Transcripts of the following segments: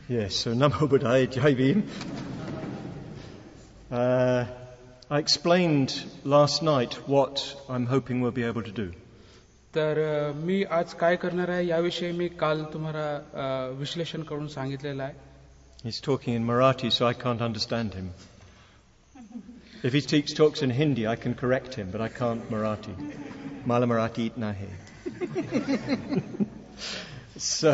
Yes, so Namo Buddhaya, Jai Bhim. I explained last night what I'm hoping we'll be able to do. तर मी आज काय करणार आहे याविषयी मी काल तुम्हाला विश्लेषण करून सांगितलेलं आहे. He's talking in Marathi, so I can't understand him. If he talks in Hindi, I can correct him, but I can't Marathi. Mala Marathi itna hai. So,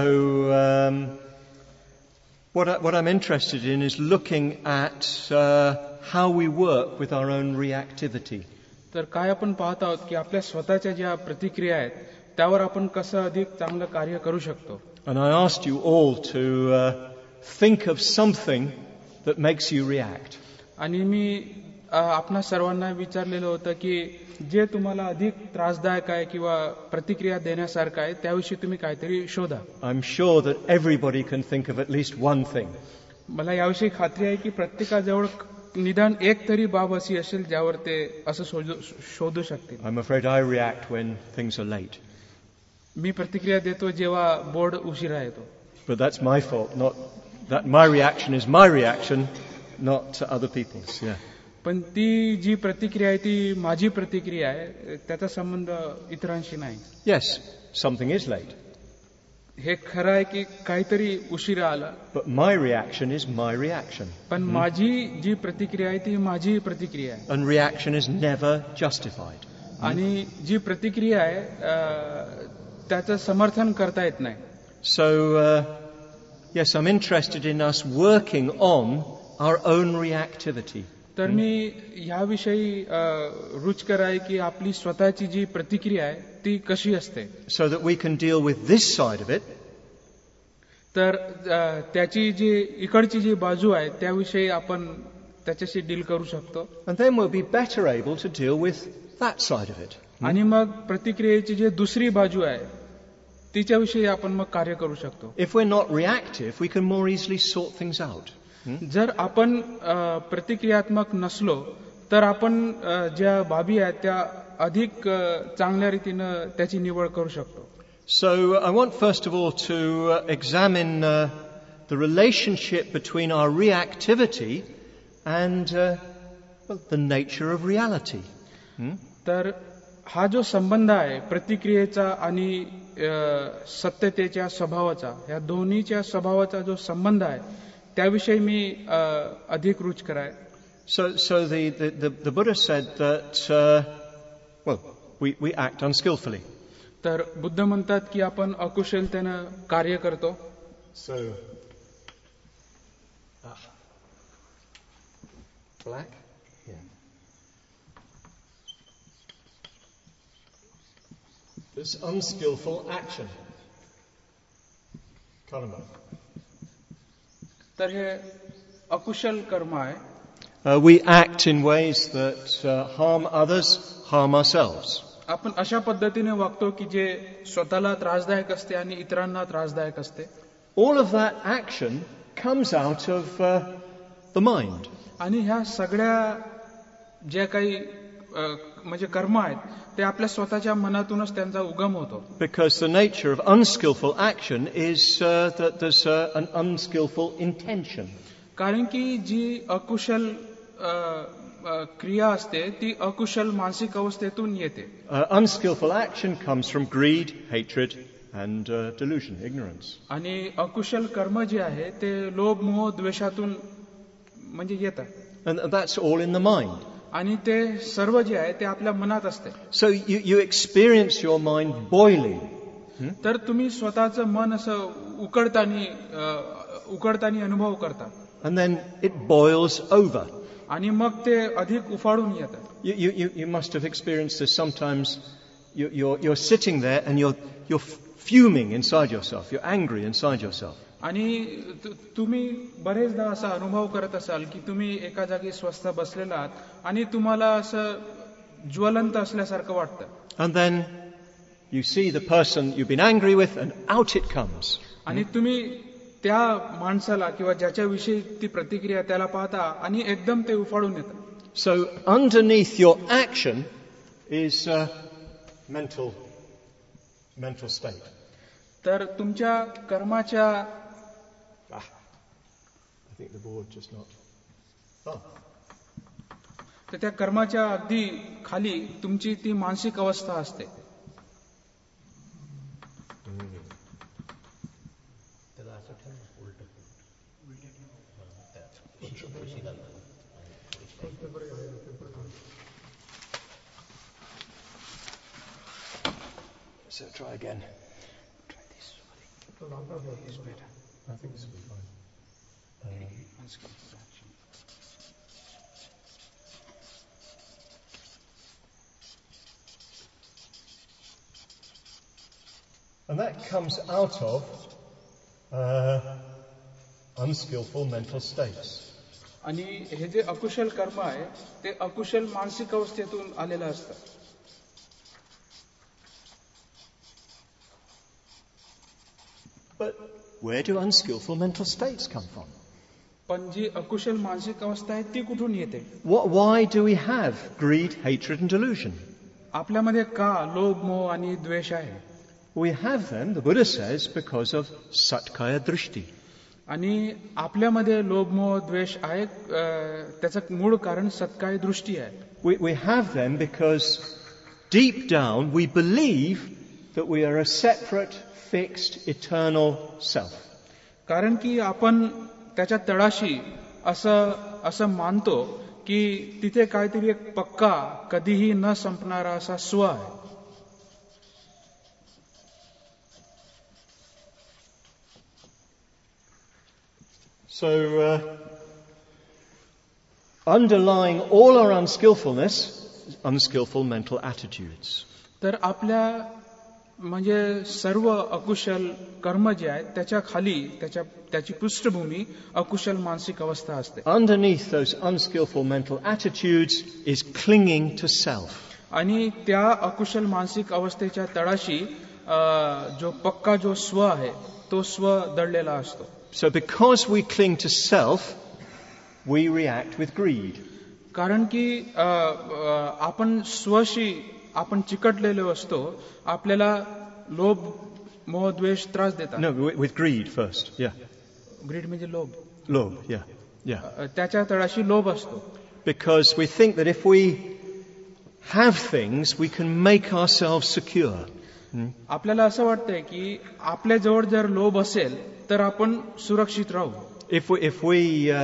what I'm interested in is looking at how we work with our own reactivity. तर काय आपण पाहत आहोत की आपल्या स्वतःच्या ज्या प्रतिक्रिया आहेत त्यावर आपण कसं अधिक चांगलं कार्य करू शकतो. And I asked you all to think of something that makes you react. आणि मी आपणा सर्वांना विचारलेलं होतं की जे तुम्हाला अधिक त्रासदायक आहे किंवा प्रतिक्रिया देण्यासारखं आहे त्याविषयी तुम्ही काहीतरी शोधा. I'm sure that everybody can think of at least one thing. मला याविषयी खात्री आहे की प्रत्येकाजवळ निदान एक तरी बाब अशी असेल ज्यावर ते असं शोधू शकतील. I'm afraid I react when things are late. मी प्रतिक्रिया देतो जेव्हा बोर्ड उशिरा येतो. But that's my fault, not that my reaction is my reaction, not other people's. Yeah. पण ती जी प्रतिक्रिया आहे ती माझी प्रतिक्रिया आहे, त्याचा संबंध इतरांशी नाही. Yes, something is late. हे खरं आहे की काहीतरी उशिरा आला. But my reaction is my reaction. पण माझी जी प्रतिक्रिया आहे ती माझी प्रतिक्रिया आहे. And reaction is never justified. आणि जी प्रतिक्रिया आहे त्याचं समर्थन करता येत नाही. So, yes, I'm interested in us working on our own reactivity. तर मी ह्याविषयी रुचकर आहे की आपली स्वतःची जी प्रतिक्रिया आहे ती कशी असते. So that we can deal with this side of it. तर त्याची जी इकडची जी बाजू आहे त्याविषयी आपण त्याच्याशी डील करू शकतो. And then we'll be better able to deal with that side of it. आणि मग प्रतिक्रियेची जी दुसरी बाजू आहे तिच्याविषयी आपण मग कार्य करू शकतो. If we're not reactive, we can more easily sort things out. जर आपण प्रतिक्रियात्मक नसलो तर आपण ज्या बाबी आहेत त्या अधिक चांगल्या रीतीनं त्याची निवड करू शकतो. So I want first of all to examine the relationship between our reactivity and the nature of reality. तर हा जो संबंध आहे प्रतिक्रियेचा आणि सत्यतेच्या स्वभावाचा, या दोन्हीच्या स्वभावाचा जो संबंध आहे त्याविषयी मी अधिक रुचकर आहे. So the Buddha said that we act unskillfully. तर बुद्ध म्हणतात की आपण अकुशलतेनं कार्य करतो. So black. Yeah. This unskillful action. Karma. तर हे अकुशल कर्म आहे. We act in ways that harm others, harm ourselves. आपण अशा पद्धतीने वागतो की जे स्वतःला त्रासदायक असते आणि इतरांना त्रासदायक असते. All of that action comes out of the mind. आणि ह्या सगळ्या ज्या काही म्हणजे कर्म आहेत ते आपल्या स्वतःच्या मनातूनच त्यांचा उगम होतो. Because the nature of unskillful action is that there's an unskillful intention. कारण की जी अकुशल क्रिया असते ती अकुशल मानसिक अवस्थेतून येते. Unskillful action comes from greed, hatred and delusion, ignorance. आणि अकुशल कर्म जे आहे ते लोभ मोह द्वेषातून म्हणजे येतात. And that's all in the mind. आणि ते सर्व जे आहे ते आपल्या मनात असते. So you experience your mind boiling. तर तुम्ही स्वतःचं मन असं उकडतानी अनुभव करता. And then it boils over. आणि मग ते अधिक उफाळून येतं. You must have experienced this sometimes. You're sitting there and you're fuming inside yourself. You're angry inside yourself. आणि तुम्ही बरेचदा असा अनुभव करत असाल की तुम्ही एका जागी स्वस्थ बसलेला आहात आणि तुम्हाला असं ज्वलंत असल्यासारखं वाटतं. And then you see the person you've been angry with and out it comes. आणि तुम्ही त्या माणसाला किंवा ज्याच्याविषयी ती प्रतिक्रिया त्याला पाहता आणि एकदम ते उफाळून येतं. So underneath your action is mental state. तर तुमच्या कर्माच्या think the board just not. Oh. तर त्या कर्माच्या अगदी खाली तुमची ती मानसिक अवस्था असते. So try again. Try this. I think this will be fine. And that comes out of unskillful mental states. आणि हे जे अकुशल कर्म आहे ते अकुशल मानसिक अवस्थेतून आलेलं असतं. But where do unskillful mental states come from? पण जी अकुशल मानसिक अवस्था आहे ती कुठून येते? Why do we have greed, hatred and delusion? आपल्यामध्ये का लोभ, मोह आणि द्वेष आहे? We have them, the Buddha says, because of satkaya drishti. आणि आपल्यामध्ये लोभ, मोह, द्वेष आहे त्याचं मूळ कारण सत्काय दृष्टी आहे. We have them because deep down we believe that we are a separate, fixed, eternal self. कारण की आपण त्याच्या तळाशी असं मानतो की तिथे काहीतरी एक पक्का, कधीही न संपणारा असा स्व आहे. So, underlying all our unskillfulness, unskillful mental attitudes. तर आपल्या म्हणजे सर्व अकुशल कर्म जे आहेत त्याच्या खाली त्याची पृष्ठभूमी अकुशल मानसिक अवस्था असते. Underneath those unskillful mental attitudes is clinging to self. आणि त्या अकुशल मानसिक अवस्थेच्या तळाशी जो पक्का जो स्व आहे तो स्व दडलेला असतो. So because we cling to self, we react with greed. कारण की आपण स्वशी आपण चिकटलेलो असतो, आपल्याला लोभ, मोह, द्वेष त्रास देतात. No, with greed first, yeah. Greed म्हणजे लोभ. Lobh, yeah. त्याच्या तळाशी लोभ असतो. Because we think that if we have things, we can make ourselves secure. आपल्याला असं वाटतंय की आपल्या जवळ जर लोभ असेल तर आपण सुरक्षित राहू. If we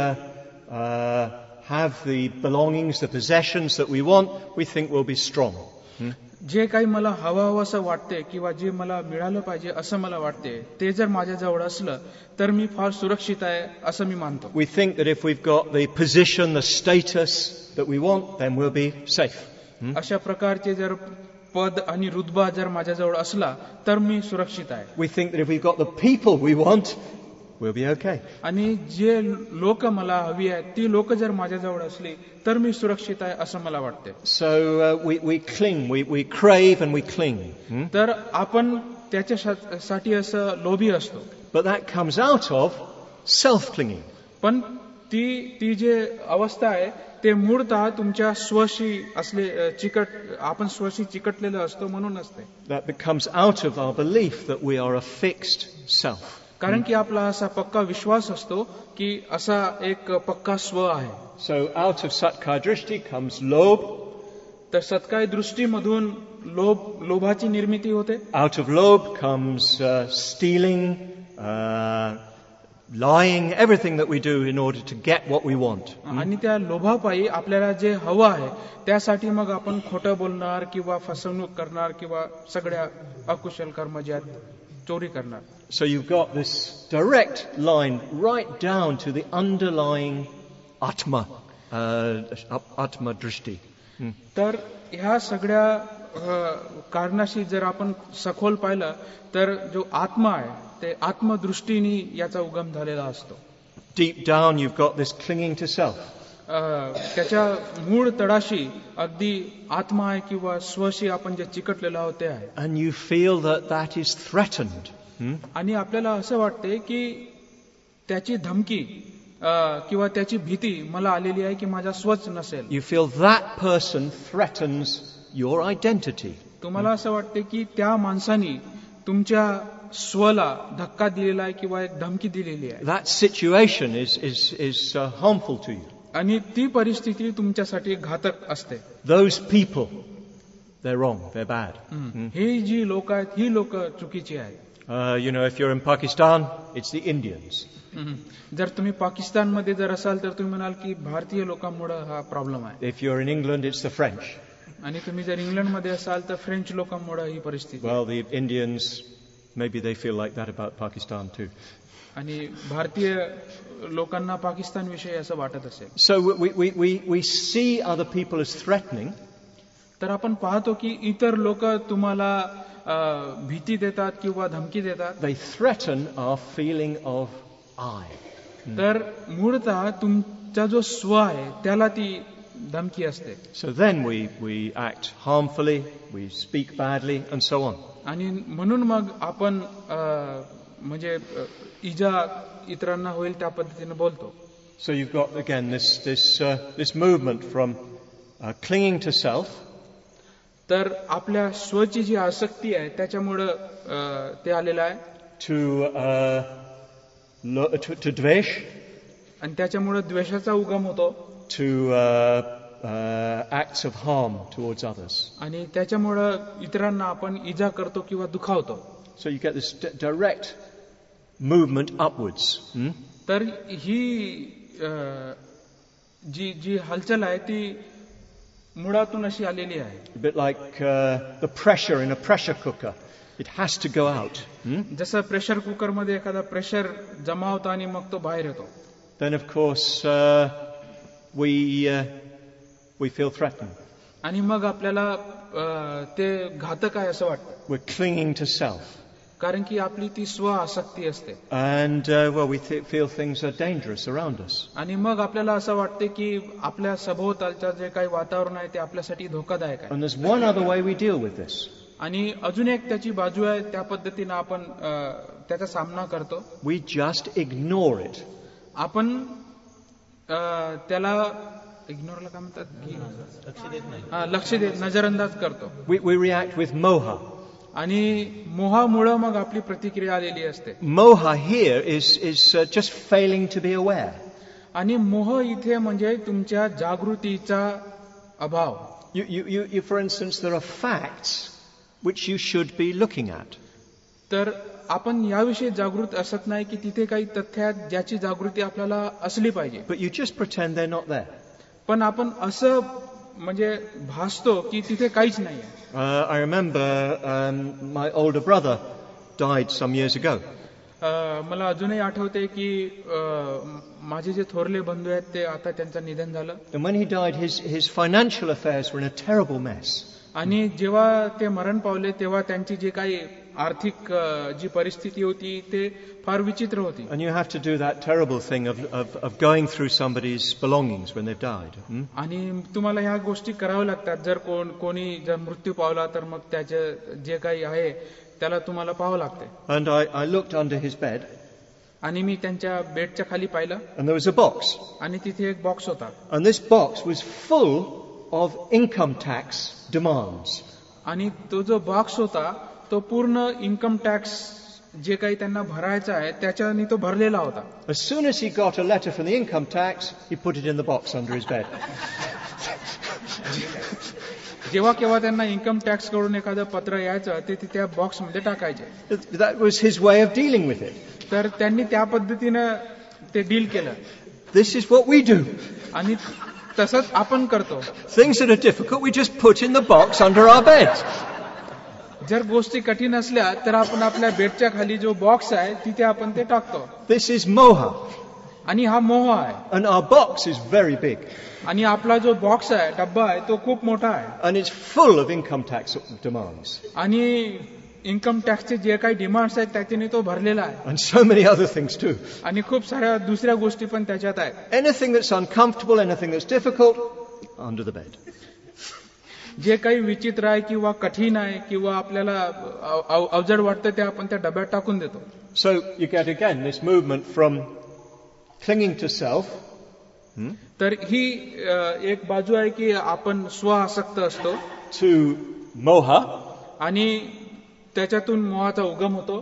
have the belongings, the possessions that we want, we think we'll be strong. जे काही मला हवं असं वाटते किंवा जे मला मिळालं पाहिजे असं मला वाटते ते जर माझ्याजवळ असलं तर मी फार सुरक्षित आहे असं मी मानतो. We think that if we've got the position, the status that we want, then we'll be safe. अशा प्रकारचे जर पद आणि रुतबा जर माझ्याजवळ असला तर मी सुरक्षित आहे. We think that if we've got the people we want, we'll be okay. आणि जे लोक मला हवी आहेत ती लोक जर माझ्याजवळ असली तर मी सुरक्षित आहे असं मला वाटते. So we cling, we crave and we cling. तर आपण त्याच्यासाठी असं लोभी असतो. But that comes out of self-clinging. पण ती जे अवस्था आहे ते मूळतः तुमच्या स्वशी आपण स्वशी चिकटलेलं असतो म्हणून असते. That comes out of our belief that we are a fixed self. कारण की आपला असा पक्का विश्वास असतो की असा एक पक्का स्व आहे. So out of satkaya drishti comes lobh. तर सत्काय दृष्टीमधून लोभाची निर्मिती होते. Out of lobh comes stealing, lying, everything that we do in order to get what we want. आणि त्या लोभापायी आपल्याला जे हवं आहे त्यासाठी मग आपण खोटं बोलणार किंवा फसवणूक करणार किंवा सगळ्या अकुशल कर्म जे आहेत चोरी करणार. So you've got this direct line right down to the underlying atma, atma drishti. तर ह्या सगळ्या कारणाशी जर आपण सखोल पाहिलं तर जो आत्मा आहे ते आत्मदृष्टीने याचा उगम झालेला असतो. Deep down you've got this clinging to self. त्याच्या मूळ तळाशी अगदी आत्मा आहे किंवा स्वशी आपण जे चिकटलेलो आहोत ते आहे. And you feel that is threatened. आणि आपल्याला असं वाटते की त्याची धमकी किंवा त्याची भीती मला आलेली आहे की माझा स्वच नसेल. You feel that person threatens your identity. तुम्हाला असं वाटते की त्या माणसाने तुमच्या स्वला धक्का दिलेला आहे किंवा एक धमकी दिलेली आहे. that situation is harmful to you. आणि ती परिस्थिती तुमच्यासाठी घातक असते. Those people, they're wrong, they're bad. ही जी लोक आहेत ही लोक चुकीची आहेत. If you're in Pakistan, it's the Indians. जर तुम्ही पाकिस्तानमध्ये जर असाल तर तुम्ही म्हणाल की भारतीय लोकांमुळे हा प्रॉब्लेम आहे. If you're in England, it's the French. आणि तुम्ही जर इंग्लंडमध्ये असाल तर फ्रेंच लोकांमुळे ही परिस्थिती. Well, the Indians, maybe they feel like that about Pakistan too. आणि भारतीय लोकांना पाकिस्तान विषयी असं वाटत असेल. So we see other people as threatening. तर आपण पाहतो की इतर लोक तुम्हाला भीती देतात किंवा धमकी देतात. They threaten our feeling of I. तर मूळतः तुमचा जो स्व आहे त्याला ती धमकी असते. So then we act harmfully, we speak badly, and so on. आणि म्हणून मग आपण म्हणजे इजा इतरांना होईल त्या पद्धतीने बोलतो. So you've got again this movement from clinging to self. तर आपल्या स्वची जी आसक्ती आहे त्याच्यामुळं ते आलेलं आहे. To dvesh. आणि त्याच्यामुळं द्वेषाचा उगम होतो. To acts of harm towards others. आणि त्याच्यामुळं इतरांना आपण इजा करतो किंवा दुखावतो. So you get this direct movement upwards. तर ही जी हालचाल आहे ती मुळातून अशी आलेली आहे. A bit like the pressure in a pressure cooker. It has to go out. जसं प्रेशर कुकर मध्ये एखादा प्रेशर जमा होतो आणि मग तो बाहेर येतो. Then of course we feel threatened. आणि मग आपल्याला ते घातक आहे असं वाटतं. We're clinging to self. कारण की आपली ती स्व आसक्ती असते. And we feel things are dangerous around us. आणि मग आपल्याला असं वाटते की आपल्या सभोवतालचं जे काही वातावरण आहे ते आपल्यासाठी धोकादायक आहे. And there's one other way we deal with this. आणि अजून एक त्याची बाजू आहे. त्या पद्धतीने आपण त्याचा सामना करतो. We just ignore it. आपण त्याला इग्नोरला काय म्हणतात की लक्ष देत नजरअंदाज करतो. We react with moha. आणि मोहामुळे मग आपली प्रतिक्रिया आलेली असते. Moha here is just failing to be aware. आणि मोह इथे म्हणजे तुमच्या जागृतीचा अभाव. You for instance, there are facts which you should be looking at. तर आपण याविषयी जागृत असत नाही की तिथे काही तथ्य आहेत ज्याची जागृती आपल्याला असली पाहिजे. But you just pretend they're not there. पण आपण असं म्हणजे भासतो की तिथे काहीच नाहीये. I remember my older brother died some years ago. मला अजूनही आठवते की माझे जे थोरले बंधू आहेत ते आता त्यांचं निधन झालं. And when he died, his financial affairs were in a terrible mess. आणि जेव्हा ते मरण पावले तेव्हा त्यांची जी काही आर्थिक जी परिस्थिती होती ते फार विचित्र होती. And you have to do that terrible thing of going through somebody's belongings when they've died. आणि तुम्हाला ह्या गोष्टी कराव्या लागतात. जर कोणी जर मृत्यू पावला तर मग त्याचं जे काही आहे त्याला तुम्हाला पाहावं लागते. And I looked under his bed. आणि मी त्यांच्या बेडच्या खाली पाहिलं. And there was a box. आणि तिथे एक बॉक्स होता. And this box was full of income tax demands. आणि तो जो बॉक्स होता तो पूर्ण इन्कम टॅक्स जे काही त्यांना भरायचं आहे त्याच्याने तो भरलेला होता. As soon as he got a letter from the income tax, he put it in the box under his bed. जेव्हा केव्हा त्यांना इन्कम टॅक्स कडून एखादं पत्र यायचं ते त्या बॉक्स मध्ये टाकायचे. That was his way of dealing with it. तर त्यांनी त्या पद्धतीनं ते डील केलं. This is what we do. आणि तसंच आपण करतो. Things that are difficult, we just put in the box under our bed. जर गोष्टी कठीण असल्या तर आपण आपल्या बेडच्या खाली जो बॉक्स आहे तिथे आपण ते टाकतो. This is moha. आणि हा मोह आहे. And our box is very big. आणि आपला जो बॉक्स आहे डब्बा आहे तो खूप मोठा आहे. And it's full of income tax demands. आणि इन्कम टॅक्सचे जे काही डिमांड्स आहेत त्याच्याने तो भरलेला आहे. And so many other things too. आणि खूप साऱ्या दुसऱ्या गोष्टी पण त्याच्यात आहेत. Anything that's uncomfortable, anything that's difficult, under the bed. जे काही विचित्र आहे किंवा कठीण आहे किंवा आपल्याला अवजड वाटतं ते आपण त्या डब्यात टाकून देतो. So you get again this movement from clinging to self. तर ही एक बाजू आहे की आपण स्वआसक्त असतो. To moha. आणि त्याच्यातून मोहाचा उगम होतो.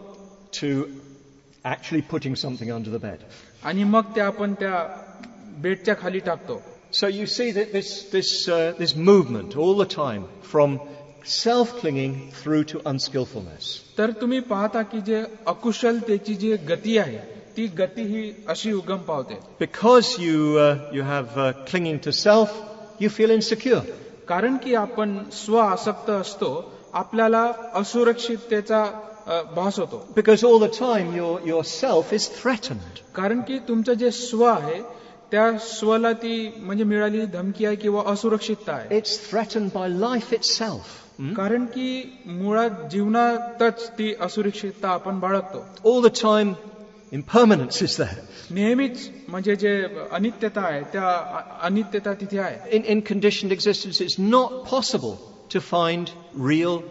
to actually putting something under the bed. आणि मग ते आपण त्या बेडच्या खाली टाकतो. So you see that this movement all the time from self-clinging through to unskillfulness. तर तुम्ही पाहता की जे अकुशलतेची जी गती आहे ती गती ही अशी उगम पावते. Because you have clinging to self, you feel insecure. कारण की आपण स्व आसक्त असतो, आपल्याला असुरक्षिततेचा भास होतो. Because all the time your self is threatened. कारण की तुमचं जे स्व आहे त्या स्वला ती म्हणजे मिळालेली धमकी आहे किंवा असुरक्षितता आहे. It's threatened by life itself. कारण की मुळात जीवनातच ती असुरक्षितता आपण बाळगतो. All the time impermanence is there. नेहमीच म्हणजे जे अनित्यता आहे त्या अनित्यता तिथे आहे. In conditioned existence, it's not possible to find real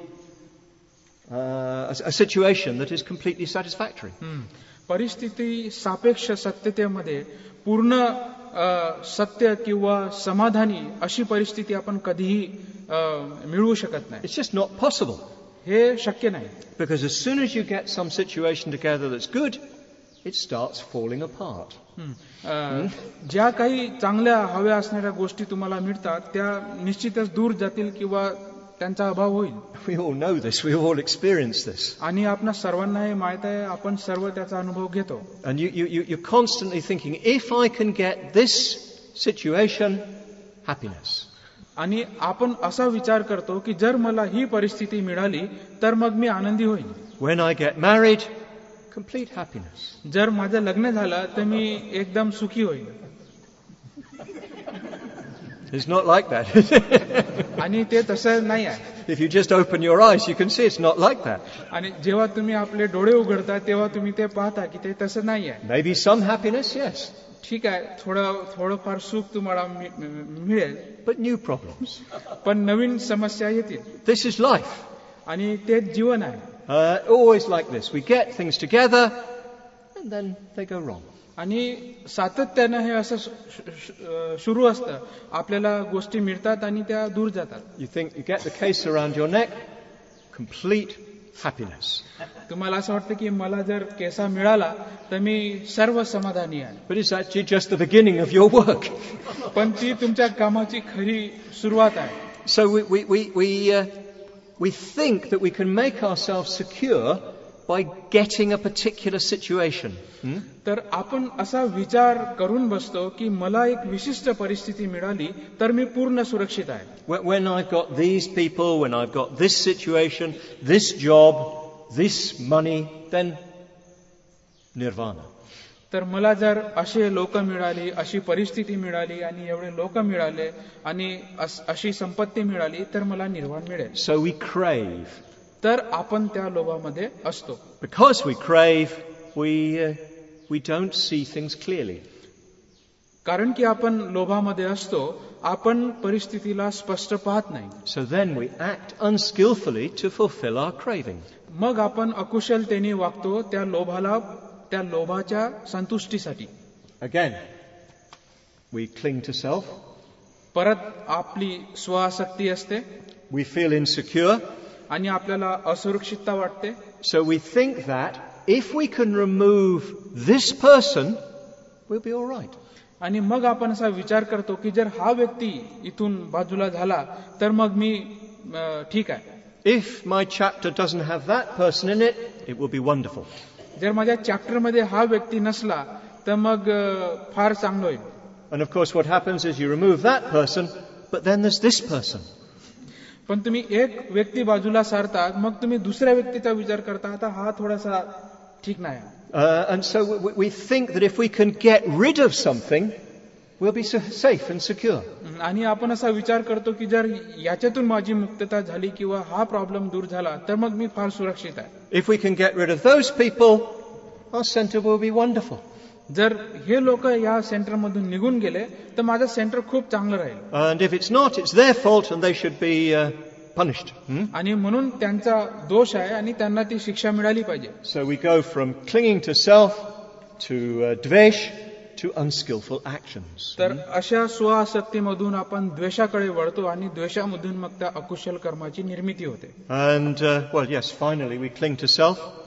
a situation that is completely satisfactory. परिस्थिती सापेक्ष सत्यतेमध्ये पूर्ण सत्य किंवा समाधानी अशी परिस्थिती आपण कधीही मिळवू शकत नाही. It's just not possible. हे शक्य नाही. Because as soon as you get some situation together that's good, it starts falling apart. ज्या काही चांगल्या हव्या असणाऱ्या गोष्टी तुम्हाला मिळतात त्या निश्चितच दूर जातील किंवा त्यांचा अभाव होईल. We all know this. We all experience this. आणि आपणा सर्वांना हे माहित आहे, आपण सर्व त्याचा अनुभव घेतो. And you're constantly thinking, if I can get this situation, happiness. आणि आपण असा विचार करतो की जर मला ही परिस्थिती मिळाली तर मग मी आनंदी होईन. When I get married, complete happiness. जर माझं लग्न झालं तर मी एकदम सुखी होईन. It's not like that. आणि ते तसं नाही आहे. If you just open your eyes, you can see it's not like that. आणि जेव्हा तुम्ही आपले डोळे उघडता तेव्हा तुम्ही ते पाहता की ते तसं नाही आहे. Maybe some happiness, yes. ठीक आहे, थोडंफार सुख तुम्हाला मिळेल. But new problems. पण नवीन समस्या येतील. This is life. आणि ते जीवन आहे. Always like this. We get things together and then they go wrong. आणि सातत्यानं हे असं सुरू असतं. आपल्याला गोष्टी मिळतात आणि त्या दूर जातात. You think you get the case around your neck, complete happiness. तुम्हाला असं वाटतं की मला जर केसा मिळाला तर मी सर्व समाधानी आहे. But it's actually just the beginning of your work. पण ती तुमच्या कामाची खरी सुरुवात आहे. So we think that we can make ourselves secure by getting a particular situation. तर आपण असा विचार करून बसतो की मला एक विशिष्ट परिस्थिती मिळाली तर मी पूर्ण सुरक्षित आहे. When I've got these people, when I've got this situation, this job, this money, then nirvana. तर मला जर असे लोक मिळाली, अशी परिस्थिती मिळाली आणि एवढे लोक मिळाले आणि अशी संपत्ती मिळाली तर मला निर्वाण मिळेल. So we crave. तर आपण त्या लोभामध्ये असतो. Because we crave, we don't see things clearly. कारण की आपण लोभामध्ये असतो, आपण परिस्थितीला स्पष्ट पाहत नाही. So then we act unskillfully to fulfill our craving. मग आपण अकुशलतेने वागतो त्या लोभाच्या संतुष्टीसाठी. Again, we cling to self. परत आपली स्वआसक्ती असते. We feel insecure. आणि आपल्याला असुरक्षितता वाटते. So we think that if we can remove this person, we'll be all right. आणि मग आपण असा विचार करतो की जर हा व्यक्ती इथून बाजूला झाला तर मग मी ठीक आहे. If my chapter doesn't have that person in it, it will be wonderful. जर माझ्या चॅप्टरमध्ये हा व्यक्ती नसला तर मग फार चांगलं होईल. And of course what happens is you remove that person, but then there's this person. पण तुम्ही एक व्यक्ती बाजूला सारतात, मग तुम्ही दुसऱ्या व्यक्तीचा विचार करता, आता हा थोडासा ठीक नाही. And so we think that if we can get rid of something, we'll be safe and secure. आणि आपण असा विचार करतो की जर याच्यातून माझी मुक्तता झाली किंवा हा प्रॉब्लेम दूर झाला तर मग मी फार सुरक्षित आहे. If we can get rid of those people, our center will be wonderful. जर हे लोक या सेंटर मधून निघून गेले तर माझं सेंटर खूप चांगलं राहील. And if it's not, it's their fault and they should be punished. आणि म्हणून त्यांचा दोष आहे आणि त्यांना ती शिक्षा मिळाली पाहिजे. So we go from clinging to self to dvesh to unskillful actions. तर अशा स्वआसक्तीमधून आपण द्वेषाकडे वळतो आणि द्वेषामधून मग त्या अकुशल कर्माची निर्मिती होते. And well, yes, finally we cling to self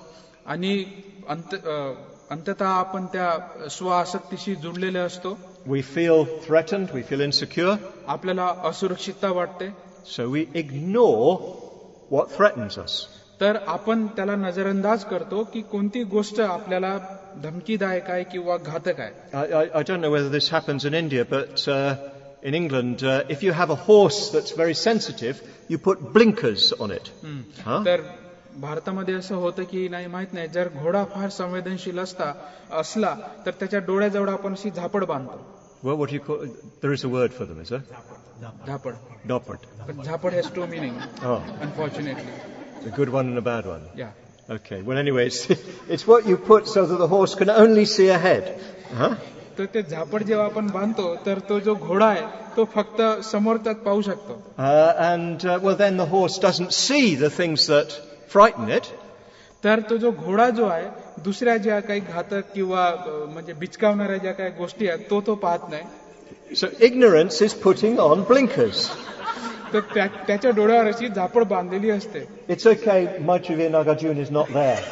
आणि अंततः आपण त्या स्वआसक्तीशी जुडलेले असतो. We feel threatened, we feel insecure, आपल्याला असुरक्षितता वाटते. so we ignore what threatens us. तर आपण त्याला नजरअंदाज करतो की कोणती गोष्ट आपल्याला धमकीदायक आहे किंवा घातक आहे. I don't know whether this happens in India, but in England, if you have a horse that's very sensitive, you put blinkers on it. Huh? तर भारतामध्ये असं होतं की नाही माहित नाही, जर घोडा फार संवेदनशील असला तर त्याच्या डोळ्याजवळ आपण अशी झापड बांधतो. Well, what do you call? There is a word for them, is there? झापड. Doppert. पण झापड has two meaning, Oh, unfortunately. a good one and a bad one. Yeah. Okay. Well, anyway, it's what you put so that the horse can only see ahead. Huh? तर ते झापड जेव्हा आपण बांधतो तर तो जो घोडा आहे तो फक्त समोरचाच पाहू शकतो. And well, then the horse doesn't see the things that frighten it. तर तो जो घोडा जो आहे दुसऱ्या ज्या काही घातक किंवा म्हणजे बिचकावणाऱ्या ज्या काही गोष्टी आहेत तो पाहत नाही. So ignorance is putting on blinkers. तर त्याच्या डोळ्यावर अशी झापड बांधलेली असते. It's okay, Maitreyi Nagarjuna is not there.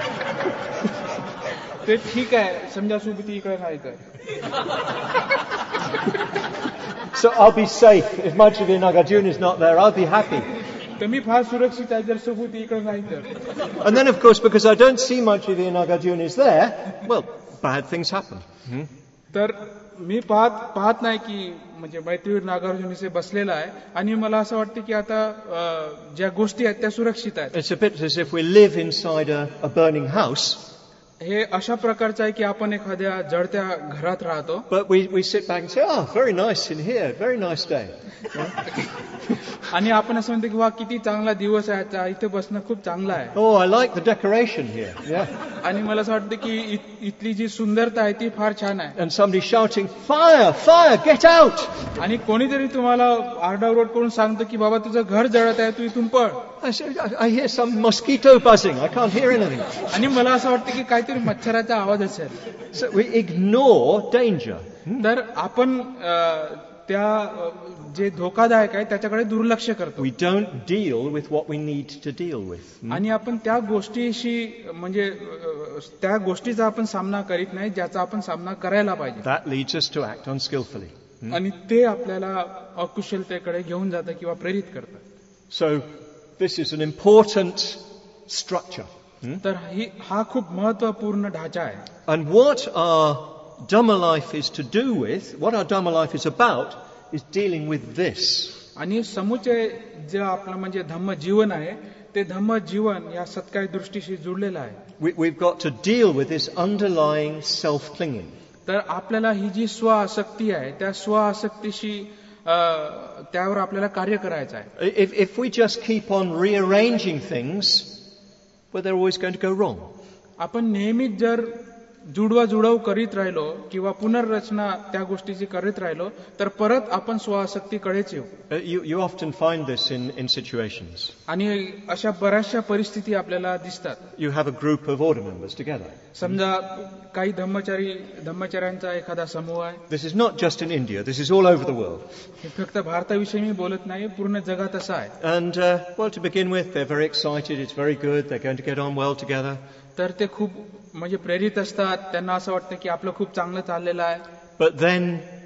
ते ठीक आहे, समजा सुबती इकडे नाही तर. So I'll be safe. If Maitreyi Nagarjuna is not there, I'll be happy. तर मी फार सुरक्षित आहे जर सुबती इकडे नाही तर. And then, of course, because I don't see Maitreyi Nagarjuna is there, well, bad things happen. तर मी पाहत नाही की म्हणजे मैत्रीवीर नागार्जुनीचे बसलेला आहे आणि मला असं वाटतं की आता ज्या गोष्टी आहेत त्या सुरक्षित आहेत. It's a bit as if we live inside a burning house. हे अशा प्रकारचं आहे की आपण एखाद्या जळत्या घरात राहतो. But we sit back and say, oh, very nice in here, very nice day. आणि आपण असं म्हणतो की वा किती चांगला दिवस आहे, इथे बसणं खूप चांगलं आहे. Oh, I like the decoration here. Yeah. आणि मला असं वाटतं की इथली जी सुंदरता आहे ती फार छान आहे. And somebody shouting, fire, fire, get out. आणि कोणीतरी तुम्हाला आरडाओरड करून सांगतो की बाबा तुझं घर जळत आहे, तू इथून पळ. I hear some mosquito buzzing. I can't hear anything. आणि मला असं वाटतं की काहीतरी मच्छराचा आवाज असेल. So we ignore danger. तर आपण त्या जे धोकादायक आहे त्याच्याकडे दुर्लक्ष करतो. We don't deal with what we need to deal with. आणि आपण त्या गोष्टीशी म्हणजे त्या गोष्टीचा आपण सामना करीत नाही ज्याचा आपण सामना करायला पाहिजे. That leads us to act unskillfully. आणि ते आपल्याला अकुशलतेकडे घेऊन जातं किंवा प्रेरित करतं. So this is an important structure. तर हा खूप महत्वपूर्ण ढाचा आहे. And what our Dhamma life is to do with, what our Dhamma life is about, is dealing with this. आणि समुचे जे आपलं म्हणजे धम्म जीवन आहे ते धम्म जीवन या सत्काय दृष्टीशी जुडलेलं आहे. We've got to deal with this underlying self-clinging. तर आपल्याला ही जी स्वआसक्ती आहे त्या स्वआसक्तीशी त्यावर आपल्याला कार्य करायचं आहे. If we just keep on rearranging things, well, they're always going to go wrong. आपण नेहमीच जर जुडवाजुडव करीत राहिलो किंवा पुनर्रचना त्या गोष्टीची करीत राहिलो तर परत आपण स्वआसक्तीकडेच येऊ. You often find this in situations. आणि अशा बऱ्याचशा परिस्थिती आपल्याला दिसतात. You have a group of order members together. समजा काही धम्मचर्यांचा एखादा समूह आहे. This is not just in India, this is all over the world. हे फक्त भारताविषयी मी बोलत नाही, पूर्ण जगात असं आहे. And well, to begin with, they're very excited, it's very good, they're going to get on well together. तर ते खूप म्हणजे प्रेरित असतात, त्यांना असं वाटतं की आपलं खूप चांगलं चाललेलं आहे. But then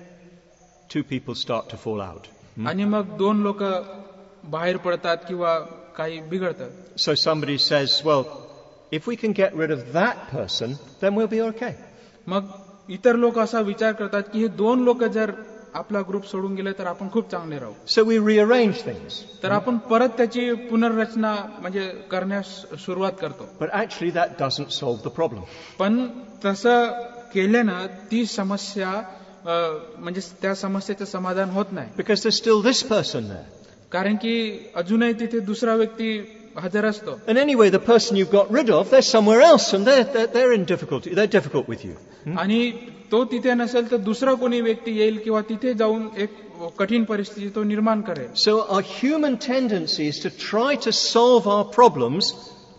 two people start to fall out. आणि मग दोन लोक बाहेर पडतात किंवा काही बिघडतात. So somebody says, well, if we can get rid of that person, then we'll be okay. मग इतर लोक असा विचार करतात की हे दोन लोक जर आपला ग्रुप सोडून गेले तर आपण खूप चांगले राहू. So we rearrange things. तर आपण परत त्याची पुनर्रचना म्हणजे करण्यास सुरुवात करतो. But actually that doesn't solve the problem. पण तसं केल्यानं ती समस्या म्हणजे त्या समस्येचं समाधान होत नाही. Because there's still this person there. कारण की अजूनही तिथे दुसरा व्यक्ती हजर असतो. And anyway, the person you've got rid of, they're somewhere else and they're in difficulty. They're difficult with you. आणि तो तिथे नसेल तर दुसरा कोणी व्यक्ती येईल किंवा तिथे जाऊन एक कठीण परिस्थिती तो निर्माण करेल. So our human tendency is to try to solve our problems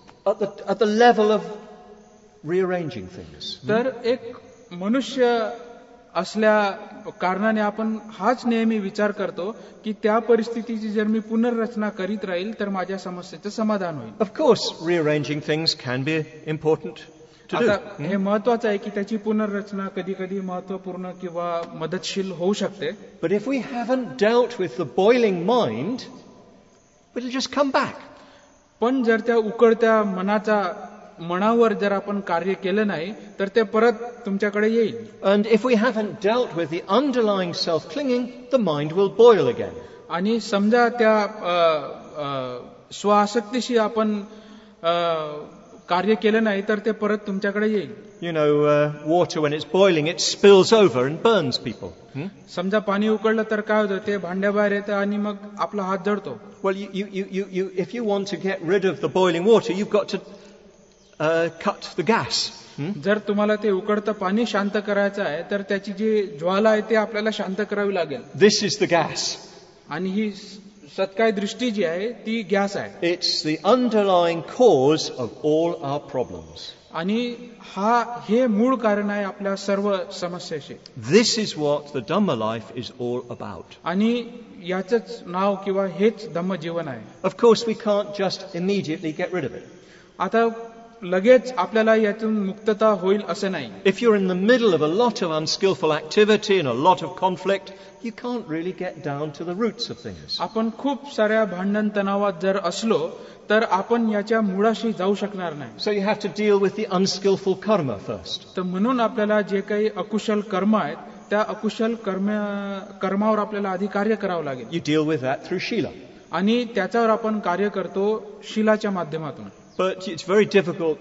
at the level of rearranging things. तर एक मनुष्य असल्या कारणाने आपण हाच नेहमी विचार करतो की त्या परिस्थितीची जर मी पुनर्रचना करीत राहील तर माझ्या समस्येचं समाधान होईल. Of course, rearranging things can be important to do. आता हे महत्वाचं आहे की त्याची पुनर्रचना कधी कधी महत्वपूर्ण किंवा मदतशील होऊ शकते. But if we haven't dealt with the boiling mind, it'll just come back. पण जर त्या उकळत्या मनावर जर आपण कार्य केलं नाही तर ते परत तुमच्याकडे येईल. And if we haven't dealt with the underlying self-clinging, the mind will boil again. आणि समजा त्या स्वआसक्तीशी आपण कार्य केलं नाही तर ते परत तुमच्याकडे येईल. You know, water when it's boiling, it spills over and burns people. समजा पाणी उकळलं तर काय होतं, ते भांड्याबाहेर येतं आणि मग आपला हात जळतो. Well, if you want to get rid of the boiling water, you've got to cut the gas. जर तुम्हाला ते उकळतं पाणी शांत करायचं आहे तर त्याची जी ज्वाला आहे ते आपल्याला शांत करावी लागेल. This is the gas. आणि ही सत्काय दृष्टी जी आहे ती गॅस आहे. It's the underlying cause of all our problems. आणि हे मूळ कारण आहे आपल्या सर्व समस्याचे. This is what the Dhamma life is all about. आणि याचंच नाव किंवा हेच धम्म जीवन आहे. Of course, we can't just immediately get rid of it. आता लगेच आपल्याला यातून मुक्तता होईल असं नाही. If you're in the middle of a lot of unskillful activity and a lot of conflict, you can't really get down to the roots of things. आपण खूप साऱ्या भांडण तणावात जर असलो तर आपण याच्या मुळाशी जाऊ शकणार नाही. So you have to deal with the unskillful karma first. तर म्हणून आपल्याला जे काही अकुशल कर्म आहेत त्या अकुशल कर्मावर आपल्याला आधी कार्य करावं लागेल. You deal with that through Shila. आणि त्याच्यावर आपण कार्य करतो शिलाच्या माध्यमातून. But it's very difficult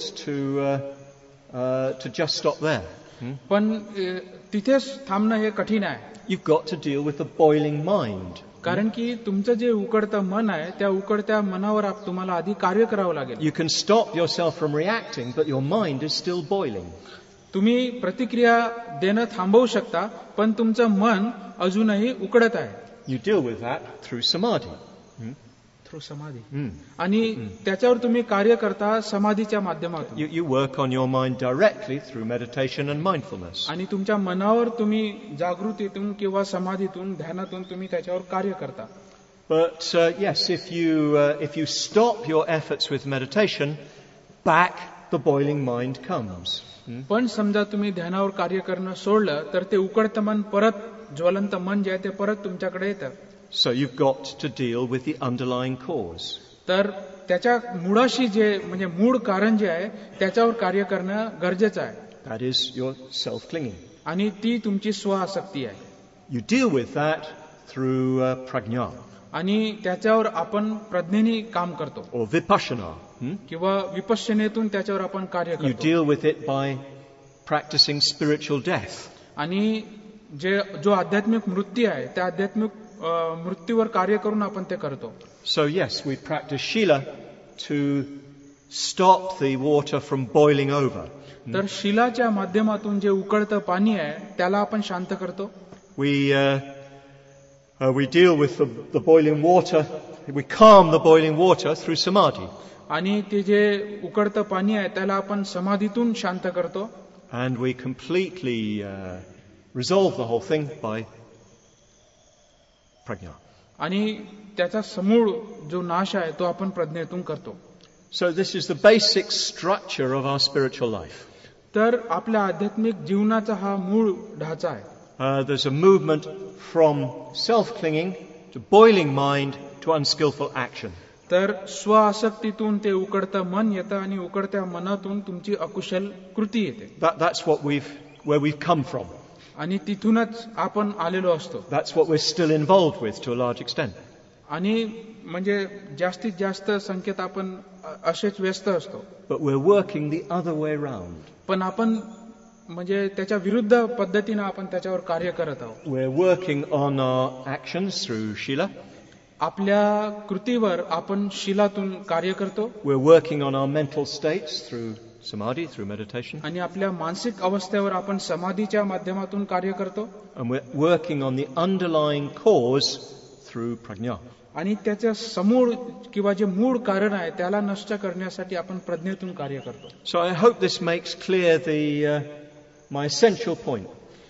to just stop there. पण तिथेच थांबणं हे कठीण आहे. You've got to deal with the boiling mind. कारण की तुमचं जे उकडतं मन आहे त्या उकडत्या मनावर तुम्हाला आधी कार्य करावं लागेल. You can stop yourself from reacting, but your mind is still boiling. तुम्ही प्रतिक्रिया देणं थांबवू शकता पण तुमचं मन अजूनही उकडत आहे. You deal with that through samadhi. Through samadhi. आणि त्याच्यावर तुम्ही कार्य करता समाधीच्या माध्यमातून. You work on your mind directly through meditation and mindfulness. आणि तुमच्या मनावर तुम्ही जागृतीतून किंवा समाधीतून ध्यानातून तुम्ही त्याच्यावर कार्य करता. But yes, if you stop your efforts with meditation, back the boiling mind comes. पण समजा तुम्ही ध्यानावर कार्य करणं सोडलं तर ते उकडतं मन परत ज्वलंत मन जे आहे ते परत तुमच्याकडे येतं. So you've got to deal with the underlying cause. तर त्याच्या मुळाशी जे म्हणजे मूळ कारण जे आहे त्याच्यावर कार्य करणं गरजेचं आहे. That is your self-clinging. आणि ती तुमची स्वआसक्ती आहे. You deal with that through prajna. आणि त्याच्यावर आपण प्रज्ञेने काम करतो. Or vipassana. किंवा विपश्यनेतून त्याच्यावर आपण कार्य You करतो. deal with it by practicing spiritual death. आणि जो आध्यात्मिक मृत्यू आहे त्या आध्यात्मिक मृत्यूवर कार्य करून आपण ते करतो. So yes, we practice Shila to stop the water from boiling over. तर शिलाच्या माध्यमातून जे उकळतं पाणी आहे त्याला आपण शांत करतो. We deal with the boiling water. We calm the boiling water through samadhi. आणि ते जे उकळतं पाणी आहे त्याला आपण समाधीतून शांत करतो. And we completely resolve the whole thing by prajna. आणि त्याचा समूळ जो नाश आहे तो आपण प्रज्ञेतून करतो. So this is the basic structure of our spiritual life. तर आपल्या आध्यात्मिक जीवनाचा हा मूळ ढाचा आहे. There's a movement from self-clinging to boiling mind to unskillful action. तर स्वआसक्तीतून ते उकडतं मन येतं आणि उकडत्या मनातून तुमची अकुशल कृती येते. That's where we've come from. आणि तिथूनच आपण आलेलो असतो. That's what we're still involved with to a large extent. आणि म्हणजे जास्तीत जास्त संख्येत आपण असेच व्यस्त असतो. But we're working the other way round. पण आपण म्हणजे त्याच्या विरुद्ध पद्धतीने आपण त्याच्यावर कार्य करत आहोत. We're working on our actions through Shila. आपल्या कृतीवर आपण शिलातून कार्य करतो. We're working on our mental states through samadhi, through meditation. आणि आपल्या मानसिक अवस्थेवर आपण समाधीच्या माध्यमातून कार्य करतो. And we're working on the underlying cause through prajna. आणि त्याचं समूळ किंवा जे मूळ कारण आहे त्याला नष्ट करण्यासाठी आपण प्रज्ञेतून कार्य करतो. So I hope this makes clear my essential point.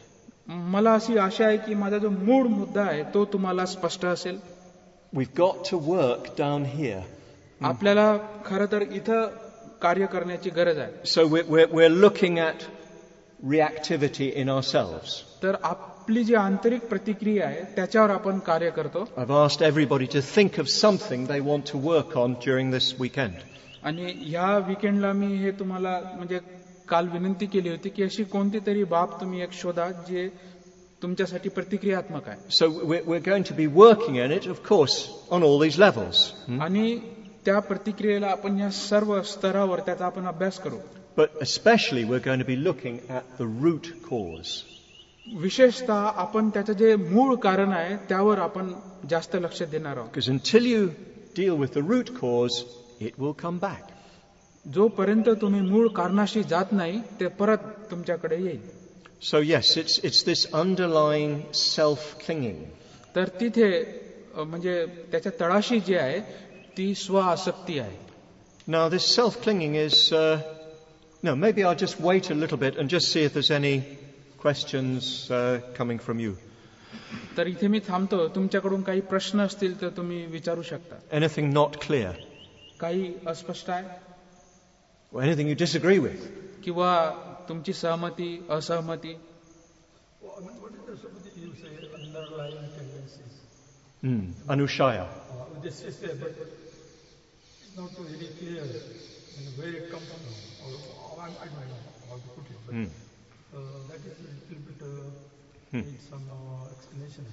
मला अशी आशा आहे की माझा जो मूळ मुद्दा आहे तो तुम्हाला स्पष्ट असेल. We've got to work down here. आपल्याला खरं तर इथं कार्य करण्याची गरज आहे. So we're looking at reactivity in ourselves. तर आपली जी आंतरिक प्रतिक्रिया आहे त्याच्यावर आपण कार्य करतो. I've asked everybody to think of something they want to work on during this weekend. आणि ह्या वीकेंडला मी हे तुम्हाला म्हणजे काल विनंती केली होती की अशी कोणती तरी बाब तुम्ही एक शोधा जे तुमच्यासाठी प्रतिक्रियात्मक आहे. So we're going to be working on it, of course, on all these levels. आणि त्या प्रतिक्रियेला आपण या सर्व स्तरावर त्याचा आपण अभ्यास करू. But especially we're going to be looking at the root cause. विशेषतः आपण त्याचं जे मूळ कारण आहे त्यावर आपण जास्त लक्ष देणार आहोत. Because until you deal with the root cause, it will come back. जोपर्यंत तुम्ही मूळ कारणाशी जात नाही ते परत तुमच्याकडे येईल. So yes, it's this underlying self-clinging. तर तिथे म्हणजे त्याच्या तळाशी जी आहे ती स्व-आसक्ती आहे. Now this self-clinging is, no, maybe I'll just wait a little bit and just see if there's any questions coming from you. तर इथे मी थांबतो. तुमच्याकडून काही प्रश्न असतील तर तुम्ही विचारू शकता. Anything not clear? काही अस्पष्ट आहे Or anything you disagree with? किंवा तुमची सहमती असहमती. What is the something you say underlying tendencies? Anushaya. This is there, but it's not very clear where it comes from. Or I don't know how to put it, but that is a little bit need some explanation.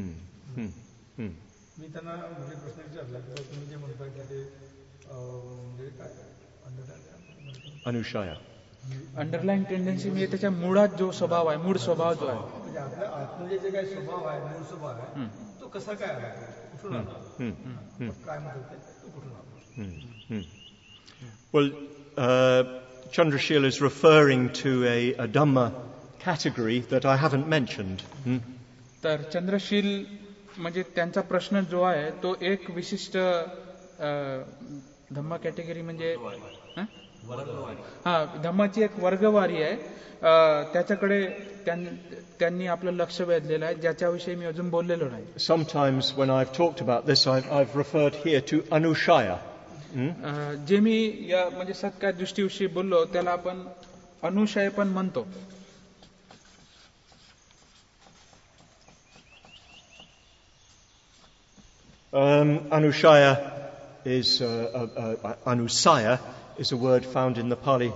मी त्यांना म्हणजे प्रश्न विचारला की तुम्ही जे म्हणताय की ते म्हणजे काय Anushaya. अंडरलाईन टेंडन्सी म्हणजे त्याच्या मुळात जो स्वभाव आहे मूळ स्वभाव जो आहे म्हणजे आपल्या आतमध्ये जे काही स्वभाव आहे मूळ स्वभाव आहे तो कसा काय आला कुठून आला काय म्हणतात ते तो कुठून आला. Well, Chandrashil is referring to a Dhamma category that I haven't mentioned. तर चंद्रशील म्हणजे त्यांचा प्रश्न जो आहे तो एक विशिष्ट धम्मा कॅटेगरी म्हणजे धम्माची एक वर्गवारी आहे. त्याच्याकडे त्यांनी आपलं लक्ष वेधलेलं आहे ज्याच्याविषयी मी अजून बोललेलो नाही. Sometimes when I've talked about this, I've referred here to Anushaya. जे मी या म्हणजे सत्कार दृष्टीविषयी बोललो त्याला आपण अनुशय पण म्हणतो. Anushaya is Anusaya is a word found in the Pali.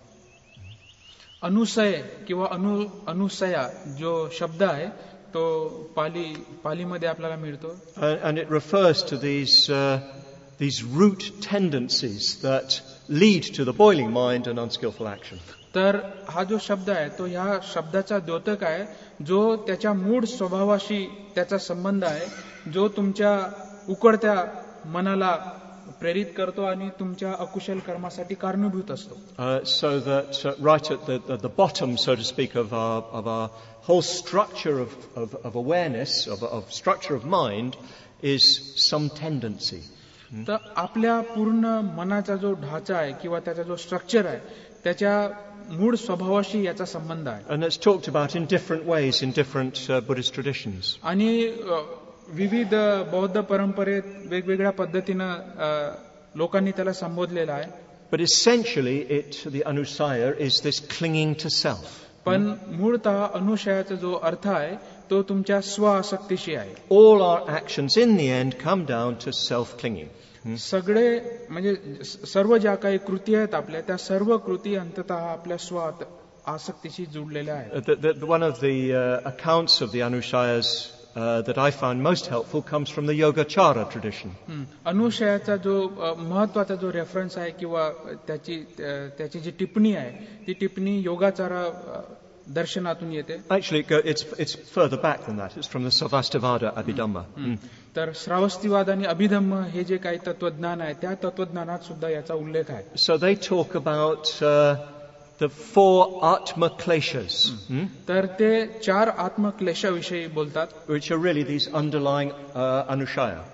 अनुसय किंवा अनुसया जो शब्द आहे तो पालीमध्ये आपल्याला मिळतो. And it refers to these root tendencies that lead to the boiling mind and unskillful action. तर हा जो शब्द आहे तो ह्या शब्दाचा द्योतक आहे जो त्याच्या मूळ स्वभावाशी त्याचा संबंध आहे जो तुमच्या उकडत्या मनाला प्रेरित करतो आणि तुमच्या अकुशल कर्मासाठी कारणीभूत असतो. So that right at the bottom, so to speak, of our whole structure of awareness, of structure of mind, is some tendency. तर आपल्या पूर्ण मनाचा जो ढाचा आहे किंवा त्याचा जो स्ट्रक्चर आहे त्याच्या मूळ स्वभावाशी याचा संबंध आहे. And it's talked about in different ways in different Buddhist traditions. आणि विविध बौद्ध परंपरेत वेगवेगळ्या पद्धतीनं लोकांनी त्याला संबोधलेलं आहे. But essentially, the anusaya is this clinging to self. पण मूळतः अनुशयाचा जो अर्थ आहे तो तुमच्या स्व-आसक्तीशी आहे. All our actions in the end come down to self-clinging. सगळे म्हणजे सर्व ज्या काही कृती आहेत आपल्या त्या सर्व कृती अंततः आपल्या स्व-आसक्तीशी जुडलेल्या आहेत. One of the accounts of the anushayas that I found most helpful comes from the Yogacara tradition. अनुशयाचा जो महत्वाचा जो रेफरन्स आहे किंवा त्याची जी टिप्पणी आहे ती टिप्पणी योगाचारा दर्शनातून येते. Actually, it's further back than that. It's from the Sarvastivada Abhidhamma. तर श्रावस्तिवाद आणि अभिधम्म हे जे काही तत्वज्ञान आहे त्या तत्वज्ञानात सुद्धा याचा उल्लेख आहे. So they talk about the 4 Atma Kleshas. तर ते 4 आत्मक्लेशाविषयी बोलतात. Which are really these underlying anushaya.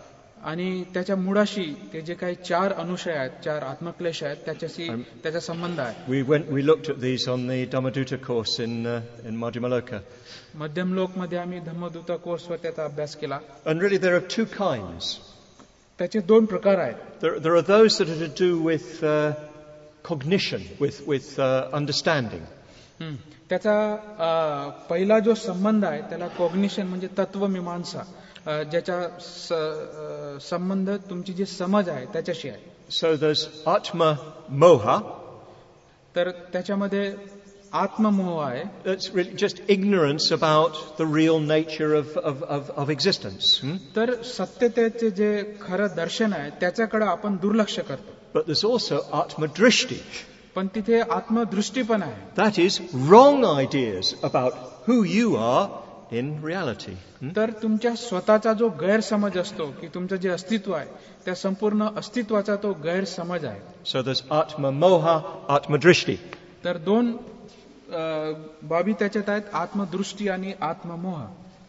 आणि त्याच्या मुळाशी ते जे काही 4 अनुशय आहेत, 4 आत्मक्लेश आहेत, त्याच्याशी त्याचा संबंध आहे. We looked at these on the Dhammadutta course in Madhyamaloka. मध्यम लोक मध्ये आम्ही धम्मदूता कोर्सवर त्याचा अभ्यास केला. And really there are 2 kinds. त्याचे 2 प्रकार आहेत. There are those that are to do with cognition, with understanding. त्याचा पहिला जो संबंध आहे त्याला कॉग्निशन म्हणजे तत्वमीमांसा, ज्याचा संबंध तुमची जी समज आहे त्याच्याशी आहे. So there's Atma Moha. तर त्याच्यामध्ये आत्ममोह आहे. That's really just ignorance about the real nature of existence. तर सत्यतेचे जे खरं दर्शन आहे त्याच्याकडे आपण दुर्लक्ष करतो. But there's also Atma Drishti. पण तिथे आत्मदृष्टी पण आहे. That is wrong ideas about who you are in reality. तर तुमच्या स्वतःचा जो गैरसमज असतो की तुमचं जे अस्तित्व आहे त्या संपूर्ण अस्तित्वाचा तो गैरसमज आहे. So there's Atma Moha, Atma Drishti. तर 2 बाबी त्याच्यात आहेत, आत्मदृष्टी आणि आत्ममोह.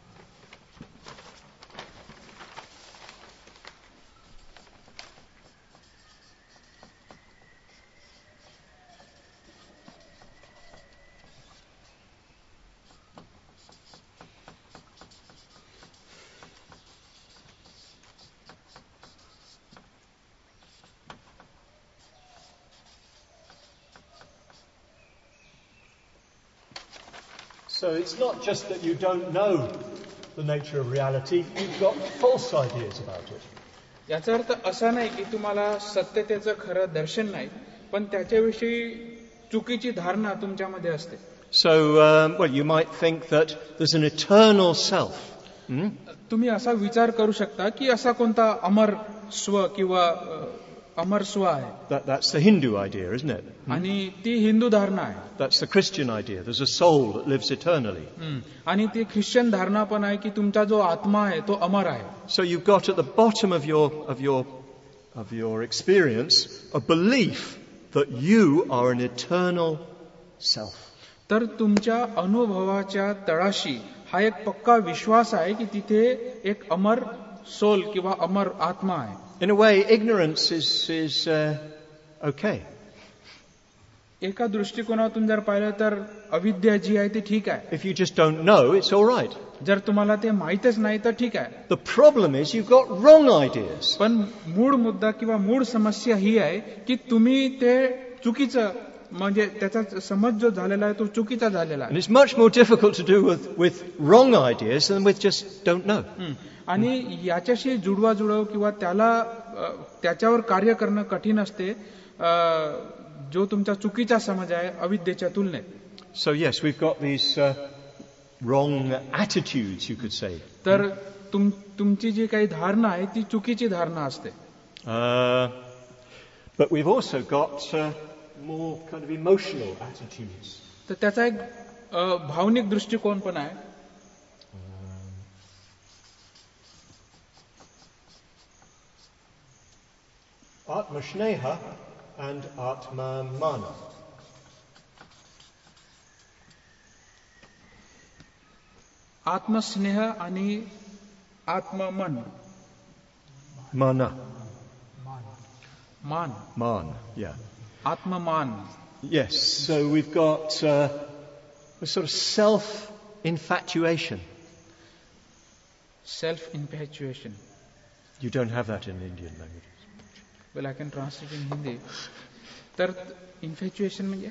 So it's not just that you don't know the nature of reality, you've got false ideas about it. याचा अर्थ असा नाही की तुम्हाला सत्यतेचं खरं दर्शन नाही, पण त्याच्याविषयी चुकीची धारणा तुमच्यामध्ये असते. So, you might think that there's an eternal self. तुम्ही असा विचार करू शकता की असा कोणता अमर स्व किंवा अमर स्व आहे. That's the Hindu idea, isn't it? आणि ती हिंदू धारणा आहे. That's the Christian idea. There's a soul that lives eternally. आणि ती ख्रिश्चन धारणा पण आहे की तुमचा जो आत्मा आहे तो अमर आहे. So you've got at the bottom of your experience a belief that you are an eternal self. तर तुमच्या अनुभवाच्या तळाशी हा एक पक्का विश्वास आहे की तिथे एक अमर सोल किंवा अमर आत्मा आहे. In a way, ignorance is okay. एका दृष्टिकोनातून जर पाहिलं तर अविद्या जी आहे ती ठीक आहे. If you just don't know, it's all right. जर तुम्हाला ते माहीतच नाही तर ठीक आहे. The problem is you've got wrong ideas. पण मूळ मुद्दा किंवा मूळ समस्या ही आहे की तुम्ही ते चुकीचं म्हणजे त्याचा समज जो झालेला आहे तो चुकीचा झालेला आहे. And it's much more difficult to do with wrong ideas than with just don't know. आणि याच्याशी जुळवाजुळव किंवा त्याच्यावर कार्य करणं कठीण असते जो तुमचा चुकीचा समज आहे अविद्येच्या तुलनेत. So yes, we've got these wrong attitudes, you could say. तर तुमची जी काही धारणा आहे ती चुकीची धारणा असते. But we've also got more kind of emotional attitudes. तर त्याचा एक भावनिक दृष्टिकोन पण आहे. Atma Sneha and Atma Mana. आत्मस्नेह आणि आत्ममन. Mana. मान. Yeah. आत्ममान. Yes, so we've got a sort of self-infatuation. Self-infatuation. You don't have that in Indian languages. Well, I can translate in Hindi. तर infatuation म्हणजे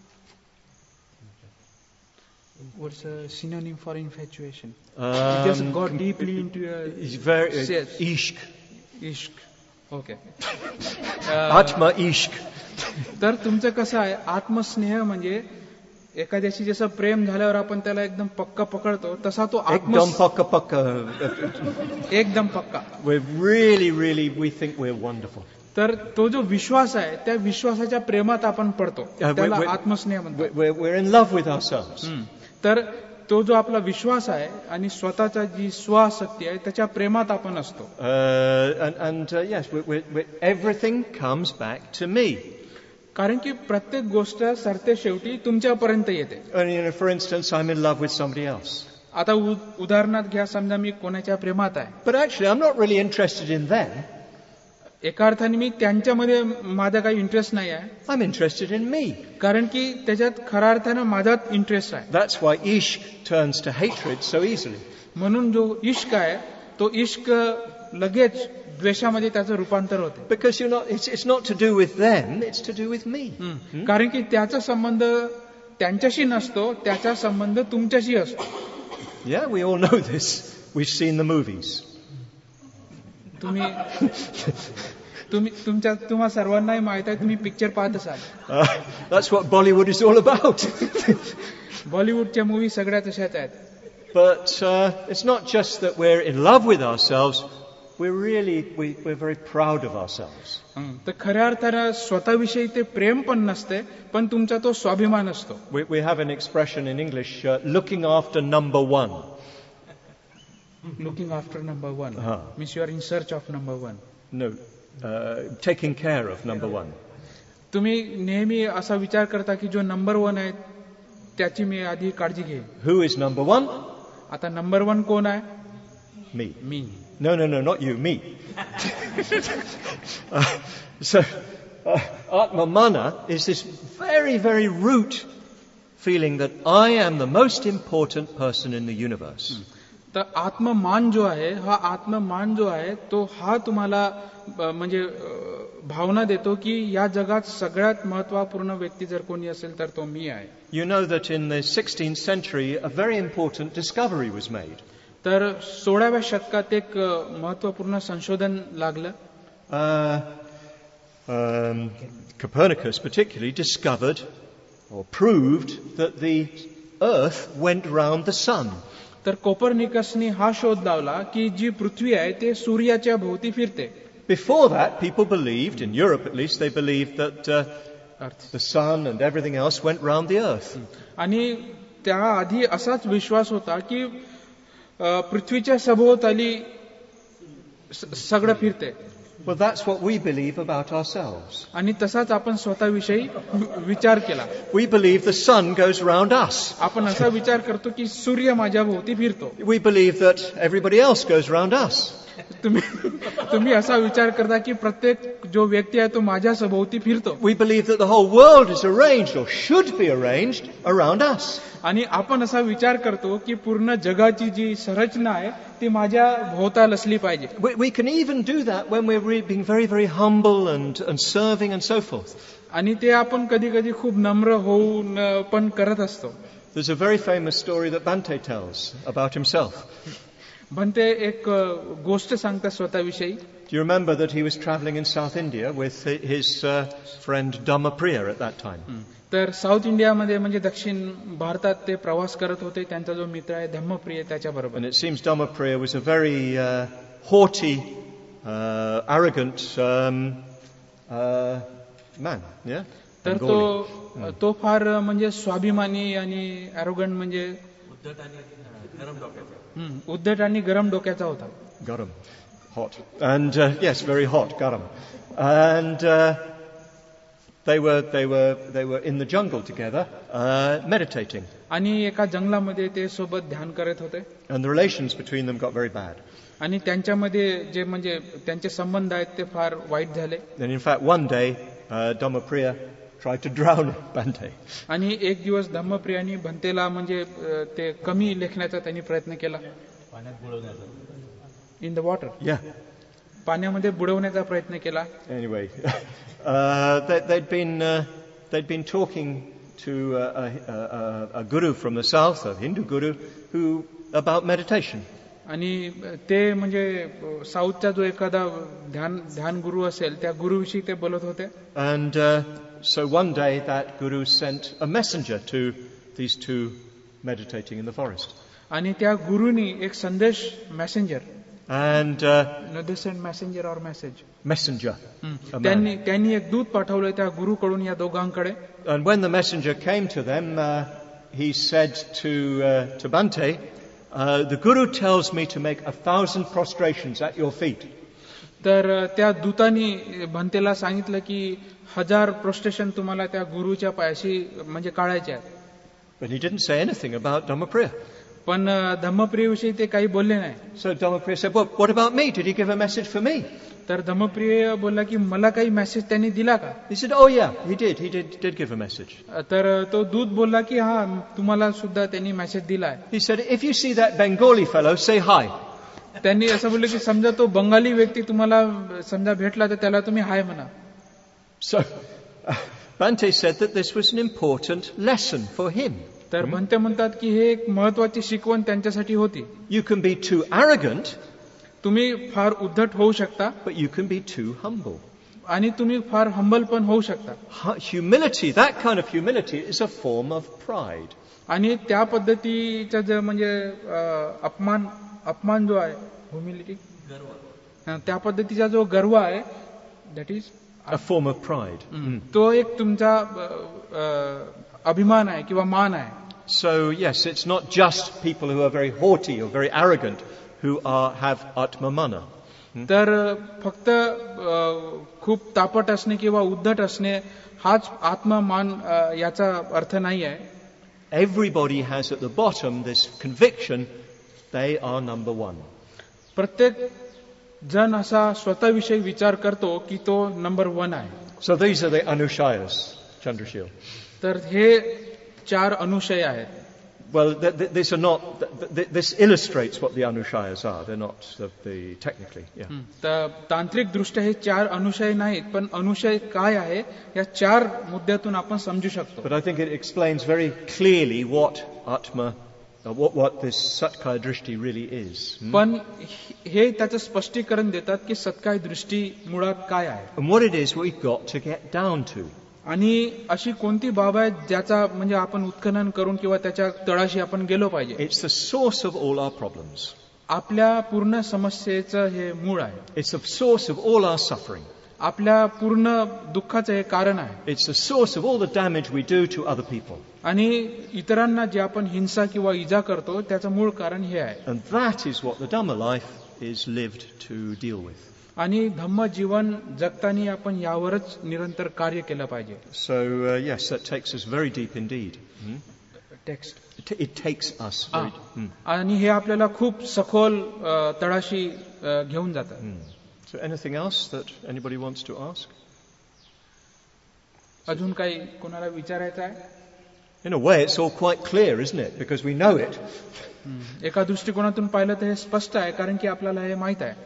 what's a synonym for infatuation? You just got deeply into It's very ishq. Ishq. Okay. Atma ishq. तर तुमचं कसं आहे आत्मस्नेह म्हणजे एखाद्याशी जसं प्रेम झाल्यावर आपण त्याला एकदम पक्का पकडतो तसा तो एकदम पक्का. एकदम पक्का. We think we're wonderful. तर तो जो विश्वास आहे त्या विश्वासाच्या प्रेमात आपण पडतो त्याला आत्मस्नेह म्हणतात. We're in love with ourselves. तर तो जो आपला विश्वास आहे आणि स्वतःचा जी स्वासक्ती आहे त्याच्या प्रेमात आपण असतो. Yes, everything comes back to me. कारण की प्रत्येक गोष्ट सरते शेवटी तुमच्यापर्यंत येते. For instance, I'm in love with somebody else. आता उदाहरणार्थ घ्या, समजा मी कोणाच्या प्रेमात आहे, But actually, I'm not really interested in them. एका अर्थाने मी त्यांच्यामध्ये माझा काही इंटरेस्ट नाही आहे, I'm interested in me. कारण की त्याच्यात खऱ्या अर्थानं माझाच इंटरेस्ट आहे. That's why ishq turns to hatred so easily. म्हणून जो इश्क आहे तो इश्क लगेच द्वेषामध्ये त्याचं रूपांतर होते. Because it's not to do with them, it's to do with me. कारण की त्याचा संबंध त्यांच्याशी नसतो, त्याचा संबंध तुमच्याशी असतो. Yeah, we all know this. We've seen the movies. तुम्हा सर्वांनाही माहित आहे, तुम्ही पिक्चर पाहत असाल. That's what Bollywood is all about. बॉलिवूडच्या मूवी सगळ्या तशाच आहेत. But it's not just that we're in love with ourselves, we're very proud of ourselves. तर खऱ्या अर्थानं स्वतःविषयी ते प्रेम पण नसते, पण तुमचा तो स्वाभिमान असतो. We have an expression in English, looking after number one. Looking after number one. Means you are in search of number one. No, taking care of number one. तुम्ही नेहमी असा विचार करता की जो नंबर वन आहे त्याची मी आधी काळजी घेईन. Who is number one? आता नंबर वन कोण आहे? Me. No, not you, me. So, Atmamana is this very, very root feeling that I am the most important person in the universe. तर आत्ममान जो आहे, हा आत्ममान जो आहे तो हा तुम्हाला म्हणजे भावना देतो की या जगात सगळ्यात महत्त्वपूर्ण व्यक्ती जर कोणी असेल तर तो मी आहे. You know that in the 16th century a very important discovery was made. तर 16व्या शतकात एक महत्त्वपूर्ण संशोधन लागलं. Copernicus particularly discovered or proved that the earth went round the sun. तर कोपर्निकसनी हा शोध लावला की जी पृथ्वी आहे ते सूर्याच्या भोवती फिरते. Before that, people believed, in Europe at least, they believed that the sun and everything else went round the earth. आणि त्याआधी असाच विश्वास होता की पृथ्वीच्या सभोवताली सगळं फिरते. Well, that's what we believe about ourselves. आणि तसाच आपण स्वतःविषयी विचार केला. We believe the sun goes round us. आपण असा विचार करतो की सूर्य माझ्या भोवती फिरतो. We believe that everybody else goes round us. तुम्ही असा विचार करता की प्रत्येक जो व्यक्ती आहे तो माझ्या सभोवती फिरतो. We believe that the whole world is arranged or should be arranged around us. आणि आपण असा विचार करतो की पूर्ण जगाची जी संरचना आहे ती माझ्या भोवताल असली पाहिजे. We can even do that when we're being very, very humble and serving and so forth. आणि ते आपण कधी कधी खूप नम्र होऊन पण करत असतो. There's a very famous story that Bhante tells about himself. Bhante एक गोष्ट सांगतात स्वतःविषयी. Do you remember that he was traveling in South India with his friend Dhammapriya at that time? तर साऊथ इंडियामध्ये म्हणजे दक्षिण भारतात ते प्रवास करत होते. त्यांचा जो मित्र आहे धम्मप्रिय त्याच्याबरोबर. And it seems Dhammapriya was a very haughty, arrogant man, yeah? तर तो फार म्हणजे स्वाभिमानी आणि arrogant म्हणजे उद्धट आणि गरम डोक्याचा होता. Garam, hot. And yes, very hot, garam. And they were in the jungle together, meditating. आणि एका जंगलामध्ये ते सोबत ध्यान करत होते. And the relations between them got very bad. आणि त्यांच्यामध्ये जे म्हणजे त्यांचे संबंध आहेत ते फार वाईट झाले. And in fact, one day, Dhammapriya tried to drown Bhante. आणि एक दिवस धम्मप्रियानी भंतेला म्हणजे ते कमी लेखण्याचा त्यांनी प्रयत्न केला. In the water. Yeah. पाण्यामध्ये बुडवण्याचा प्रयत्न केला. Anyway, they'd been talking to a guru from the south, a Hindu guru, about meditation. आणि ते म्हणजे साऊथचा जो एखादा ध्यान गुरु असेल त्या गुरुविषयी ते बोलत होते. And so one day that guru sent a messenger to these two meditating in the forest. आणि त्या गुरुनी एक संदेश messenger. And they sent messenger or message. Messenger. त्यांनी एक दूत पाठवलं त्या गुरुकडून या दोघांकडे. And when the messenger came to them, he said to Bhante, the guru tells me to make 1,000 prostrations at your feet. तर त्या दूतानी भंतेला सांगितलं की 1000 प्रोस्ट्रेशन तुम्हाला त्या गुरुच्या पायाशी म्हणजे काढायचे आहेत. But he didn't say anything about Dhammapriya. पण धम्मप्रियविषयी ते काही बोलले नाही. So Dhammapriya said, well, what about me? Did he give a message for me? तर धम्मप्रिय बोलला की मला काही मेसेज त्यांनी दिला का? He said, oh yeah, he did give a message. तर तो दूत बोलला की हा तुम्हाला सुद्धा त्यांनी मेसेज दिलाय. He said, if you see that Bengali fellow, say hi. त्यांनी असं बोललं की समजा तो बंगाली व्यक्ती तुम्हाला समजा भेटला तर त्याला तुम्ही हाय म्हणा. So Bhante said that this was an important lesson for him. तर भंते म्हणतात की हे एक महत्वाची शिकवण त्यांच्यासाठी होती. You can be too arrogant, तुम्ही फार उद्धट होऊ शकता but you can be too humble. आणि तुम्ही फार हंबल पण होऊ शकता. Humility, that kind of humility is a form of pride. आणि त्या पद्धतीचा जे म्हणजे अपमान जो आहे ह्युमिलिटी, त्या पद्धतीचा जो गर्व आहे that is A form of pride. तो एक तुमचा अभिमान आहे किंवा मान आहे. So yes, it's not just people who are very haughty or very arrogant who have atmamana. तर फक्त खूप तापट असणे किंवा उद्धट असणे हाच आत्ममान याचा अर्थ नाही आहे. Everybody has at the bottom this conviction they are number one. प्रत्येक जण असा स्वतःविषयी विचार करतो की तो नंबर 1 आहे. So these are the anushayas, Chandrashil. तर हे 4 अनुशय आहेत. Well, these are not. This illustrates what the anushayas are. They're not the technically. Yeah. तर तांत्रिक दृष्ट्या हे 4 अनुशय नाहीत, पण अनुशय काय आहे या 4 मुद्द्यातून आपण समजू शकतो. But I think it explains very clearly what atma, what this satkaya drishti really is. पण हे त्याचं स्पष्टीकरण देतात की सत्काय दृष्टी मुळात काय आहे. And what it is we've got to get down to. आणि अशी कोणती बाब आहे ज्याचा म्हणजे आपण उत्खनन करून किंवा त्याच्या तळाशी आपण गेलो पाहिजे. It's the source of all our problems. आपल्या पूर्ण समस्येचं हे मूळ आहे. It's the source of all our suffering. आपल्या पूर्ण दुःखाचं हे कारण आहे. It's the source of all the damage we do to other people. आणि इतरांना जे आपण हिंसा किंवा इजा करतो त्याचं मूळ कारण हे आहे. And that is what the Dhamma life is lived to deal with. आणि धम्म जीवन जगताना आपण यावरच निरंतर कार्य केलं पाहिजे. So yes, that takes us very deep indeed. Text It takes us very. आणि हे आपल्याला खूप सखोल तळाशी घेऊन जातं. So anything else that anybody wants to ask? अजून काही कोणाला विचारायचं आहे? In a way, it's all quite clear, isn't it? Because we know it. एका दृष्टिकोनातून पाहिलं तर हे स्पष्ट आहे, कारण की आपल्याला हे माहित आहे.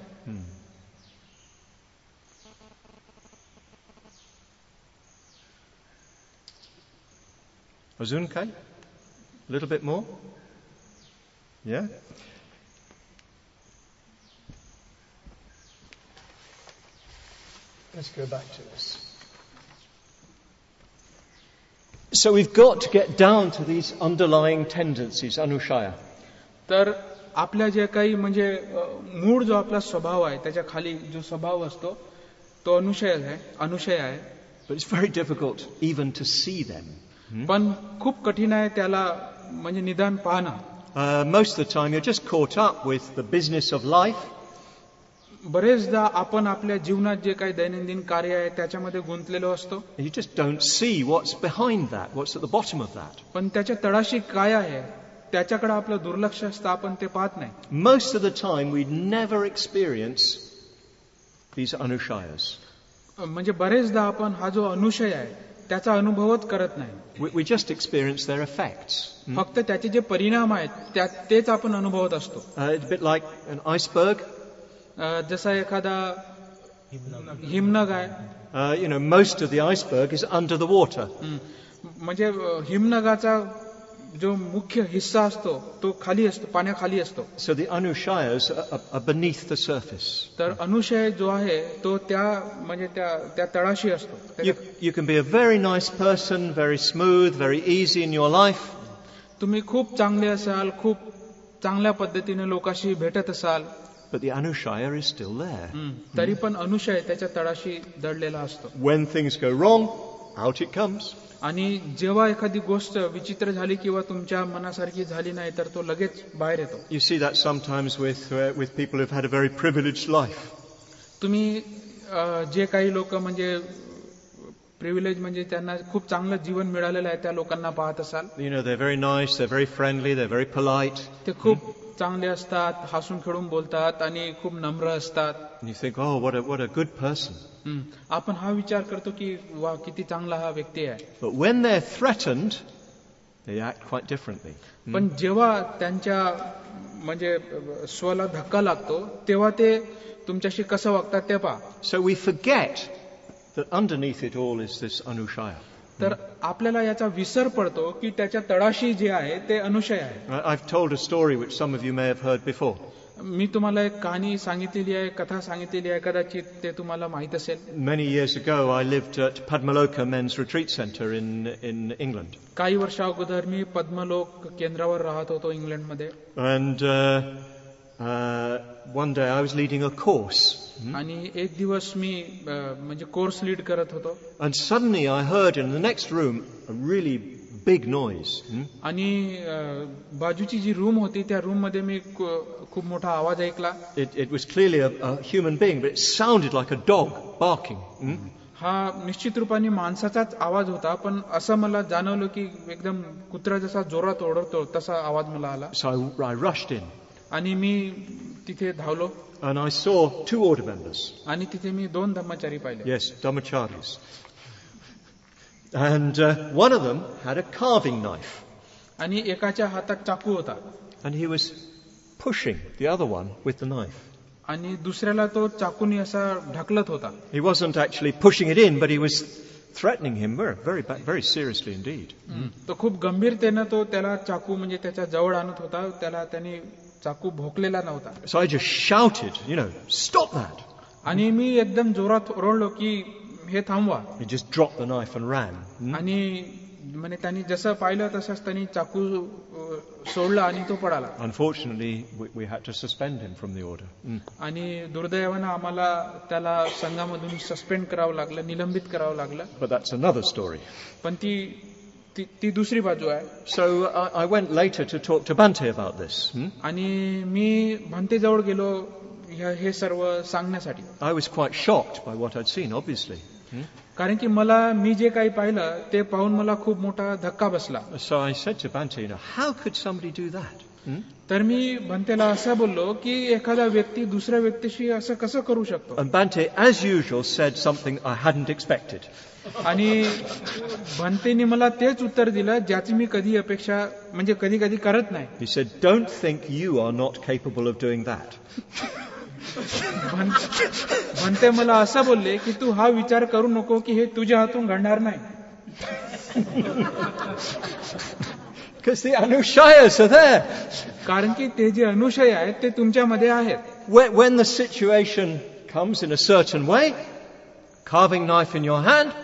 Azun Kai? A little bit more? Yeah? Let's go back to this. So we've got to get down to these underlying tendencies, anushaya. तर आपल्या जे काही म्हणजे मूळ जो आपला स्वभाव आहे त्याच्या खाली जो स्वभाव असतो तो अनुशय आहे. But it's very difficult even to see them. पण खूप कठीण आहे त्याला म्हणजे निदान पाहणं. Most of the time you're just caught up with the business of life. बरेचदा आपण आपल्या जीवनात जे काही दैनंदिन कार्य आहे त्याच्यामध्ये गुंतलेलो असतो. You just don't see what's behind that, what's at the bottom of that. पण त्याच्या तळाशी काय आहे त्याच्याकडे आपलं दुर्लक्ष असतं, आपण ते पाहत नाही. Most of the time we never experience these anushayas. म्हणजे बरेचदा आपण हा जो अनुशय आहे त्याचा अनुभवच करत नाही. We just experience their effects. फक्त त्याचे जे परिणाम आहेत तेच आपण अनुभवत असतो. It's a bit like an iceberg. जसा एखादा हिमनग आहे. Most of the iceberg is under the water. म्हणजे हिमनगाचा जो मुख्य हिस्सा असतो तो खाली असतो, पाण्याखाली असतो. So the anushayas are beneath the surface. तर अनुशय जो आहे तो त्या म्हणजे त्या तळाशी असतो. You can be a very nice person, very smooth, very easy in your life. तुम्ही खूप चांगले असाल, खूप चांगल्या पद्धतीने लोकांशी भेटत असाल. But the anushaya is still there. तरी पण अनुशय त्याच्या तळाशी दडलेला असतो. When things go wrong, out it comes. आणि जेव्हा एखादी गोष्ट विचित्र झाली किंवा तुमच्या मनासारखी झाली नाही तर तो लगेच बाहेर येतो. You see that sometimes with people who've had a very privileged life. तुम्ही जे काही लोक म्हणजे प्रिव्हिलेज म्हणजे त्यांना खूप चांगलं जीवन मिळालेलं आहे त्या लोकांना पाहत असाल. You know, they're very nice, they're very friendly, they're very polite. ते खूप चांगले असतात, हसून खेळून बोलतात आणि खूप नम्र असतात. And you think, oh, what a good person. आपण हा विचार करतो की वा किती चांगला हा व्यक्ती आहे. But when they're threatened, they act quite differently. पण जेव्हा त्यांच्या म्हणजे स्वला धक्का लागतो तेव्हा ते तुमच्याशी कसं वागतात ते पहा. So we forget that underneath it all is this Anushaya. तर आपल्याला याचा विसर पडतो की त्याच्या तळाशी जे आहे ते अनुशय आहे. I've told a story which some of you may have heard before. मी तुम्हाला एक कहाणी सांगितलेली आहे, कथा सांगितलेली आहे, कदाचित ते तुम्हाला माहित असेल. Many years ago, I lived at Padmaloka Men's Retreat Centre in England. काही वर्षा अगोदर मी पद्मलोक केंद्रावर राहत होतो इंग्लंडमध्ये. And one day I was leading a course. आणि एक दिवस मी म्हणजे कोर्स लीड करत होतो. And suddenly I heard in the next room a really big noise. आणि बाजूची जी रूम होती त्या रूम मध्ये मी खूप मोठा आवाज ऐकला. It was clearly a human being, but it sounded like a dog barking. हा निश्चित रूपाने माणसाचाच आवाज होता, पण असं मला जाणवलं की एकदम कुत्रा जसा जोरात ओरडतो तसा आवाज मला आला. So I rushed in. आणि मी तिथे धावलो. And I saw 2 order members. आणि तिथे मी 2 धम्मचारी पाहिले. Yes, Dhammacharis. And one of them had a carving knife. आणि एकाच्या हातात चाकू होता. And he was pushing the other one with the knife. आणि दुसऱ्याला तो चाकूनी असा ढकलत होता. He wasn't actually pushing it in, but he was threatening him very seriously indeed. तो खूप गंभीरतेने तो त्याला चाकू म्हणजे त्याच्या जवळ आणत होता. त्याला त्याने चाकू भोकलेला नव्हता. So I just shouted, stop that. आणि मी एकदम जोरात ओरडलो की हे थांबवा. He just dropped the knife and ran. आणि म्हणजे त्यांनी जसं पाहिलं तसंच त्यांनी चाकू सोडला आणि तो पडाला. Unfortunately, we had to suspend him from the order. आणि दुर्दैवानं आम्हाला त्याला संघामधून सस्पेंड करावं लागलं, निलंबित करावं लागलं. But that's another story. पण ती दुसरी बाजू आहे. So I went later to talk to Bhante about this. आणि मी भंतेजवळ गेलो हे सर्व सांगण्यासाठी. I was quite shocked by what I'd seen, obviously. कारण की मी जे काही पाहिलं ते पाहून मला खूप मोठा धक्का बसला. So I said to Bhante, how could somebody do that? तर मी भंतेला असं बोललो की एखादा व्यक्ती दुसऱ्या व्यक्तीशी असं कसं करू शकतो. And Bhante, as usual, said something I hadn't expected. आणि भंतेने मला तेच उत्तर दिलं ज्याची मी कधी अपेक्षा म्हणजे कधी करत नाही. He said, don't think you are not capable of doing that. Bhante मला असं बोलले की तू हा विचार करू नको की हे तुझ्या हातून घडणार नाही. Because the Anushayas are there. कारण की ते जे अनुशय आहेत ते तुमच्यामध्ये आहेत. When the situation comes in a certain way, carving knife in your hand,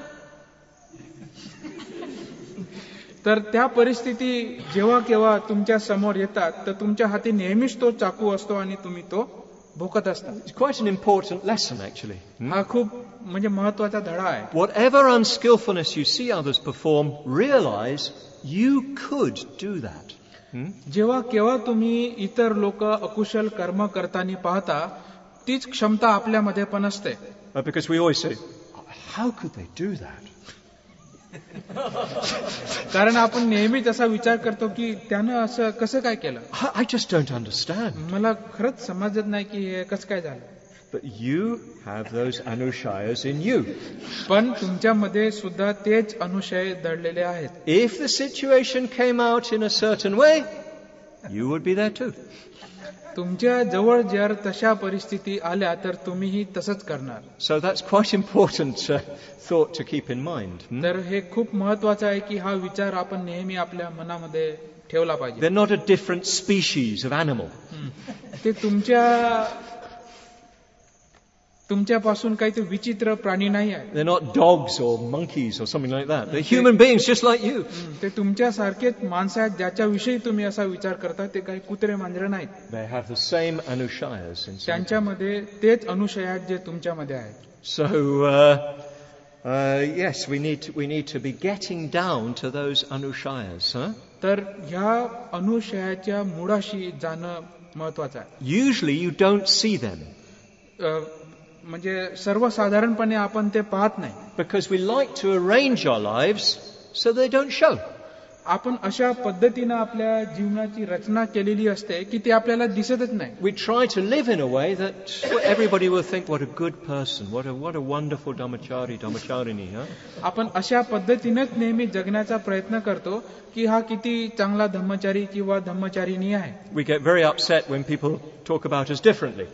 तर त्या परिस्थिती जेव्हा केव्हा तुमच्या समोर येतात तर तुमच्या हाती नेहमीच तो चाकू असतो आणि तुम्ही तो भोकत असता. it's quite an important lesson actually. हा खूप म्हणजे महत्वाचा धडा आहे. Whatever unskillfulness you see others perform, realize you could do that. जेव्हा केव्हा तुम्ही इतर लोक अकुशल कर्म करताना पाहता तीच क्षमता आपल्यामध्ये पण असते. Because we always say, how could they do that? कारण आपण नेहमीच असा विचार करतो की त्यानं असं कसं काय केलं. I just don't understand. मला खरंच समजत नाही की हे कसं काय झालं. But you have those anushayas in you. पण तुमच्यामध्ये सुद्धा तेच अनुशय दडलेले आहेत. If the situation came out in a certain way, you would be there too. तुमच्या जवळ जर तशा परिस्थिती आल्या तर तुम्हीही तसंच करणार. So that's quite important thought to keep in mind. तर हे खूप महत्वाचं आहे की हा विचार आपण नेहमी आपल्या मनामध्ये ठेवला पाहिजे. They're not a different species of animal. ते तुमच्यापासून काही ते विचित्र प्राणी नाही आहे. They're not dogs or monkeys or something like that. They're human beings just like you. ते तुमच्यासारखेच माणसं आहेत ज्याच्याविषयी तुम्ही असा विचार करता. ते काही कुत्रे मांजरे नाहीत. They have the same anushayas inside. त्यांच्यामध्ये तेच अनुशय आहेत जे तुमच्यामध्ये आहेत. So yes, we need to be getting down to those anushayas. तर ह्या अनुशयाच्या मुळाशी जाणं महत्वाचं आहे. Usually you don't see them. म्हणजे सर्वसाधारणपणे आपण ते पाहत नाही. Because we like to arrange our lives so they don't show. आपण अशा पद्धतीनं आपल्या जीवनाची रचना केलेली असते की ती आपल्याला दिसतच नाही. We try to live in a way that everybody will think, what a good person, what a wonderful dhammacharini, huh? आपण अशा पद्धतीनेच नेहमी जगण्याचा प्रयत्न करतो की हा किती चांगला धम्मचारी किंवा धम्मचारिणी आहे. We get very upset when people talk about us differently.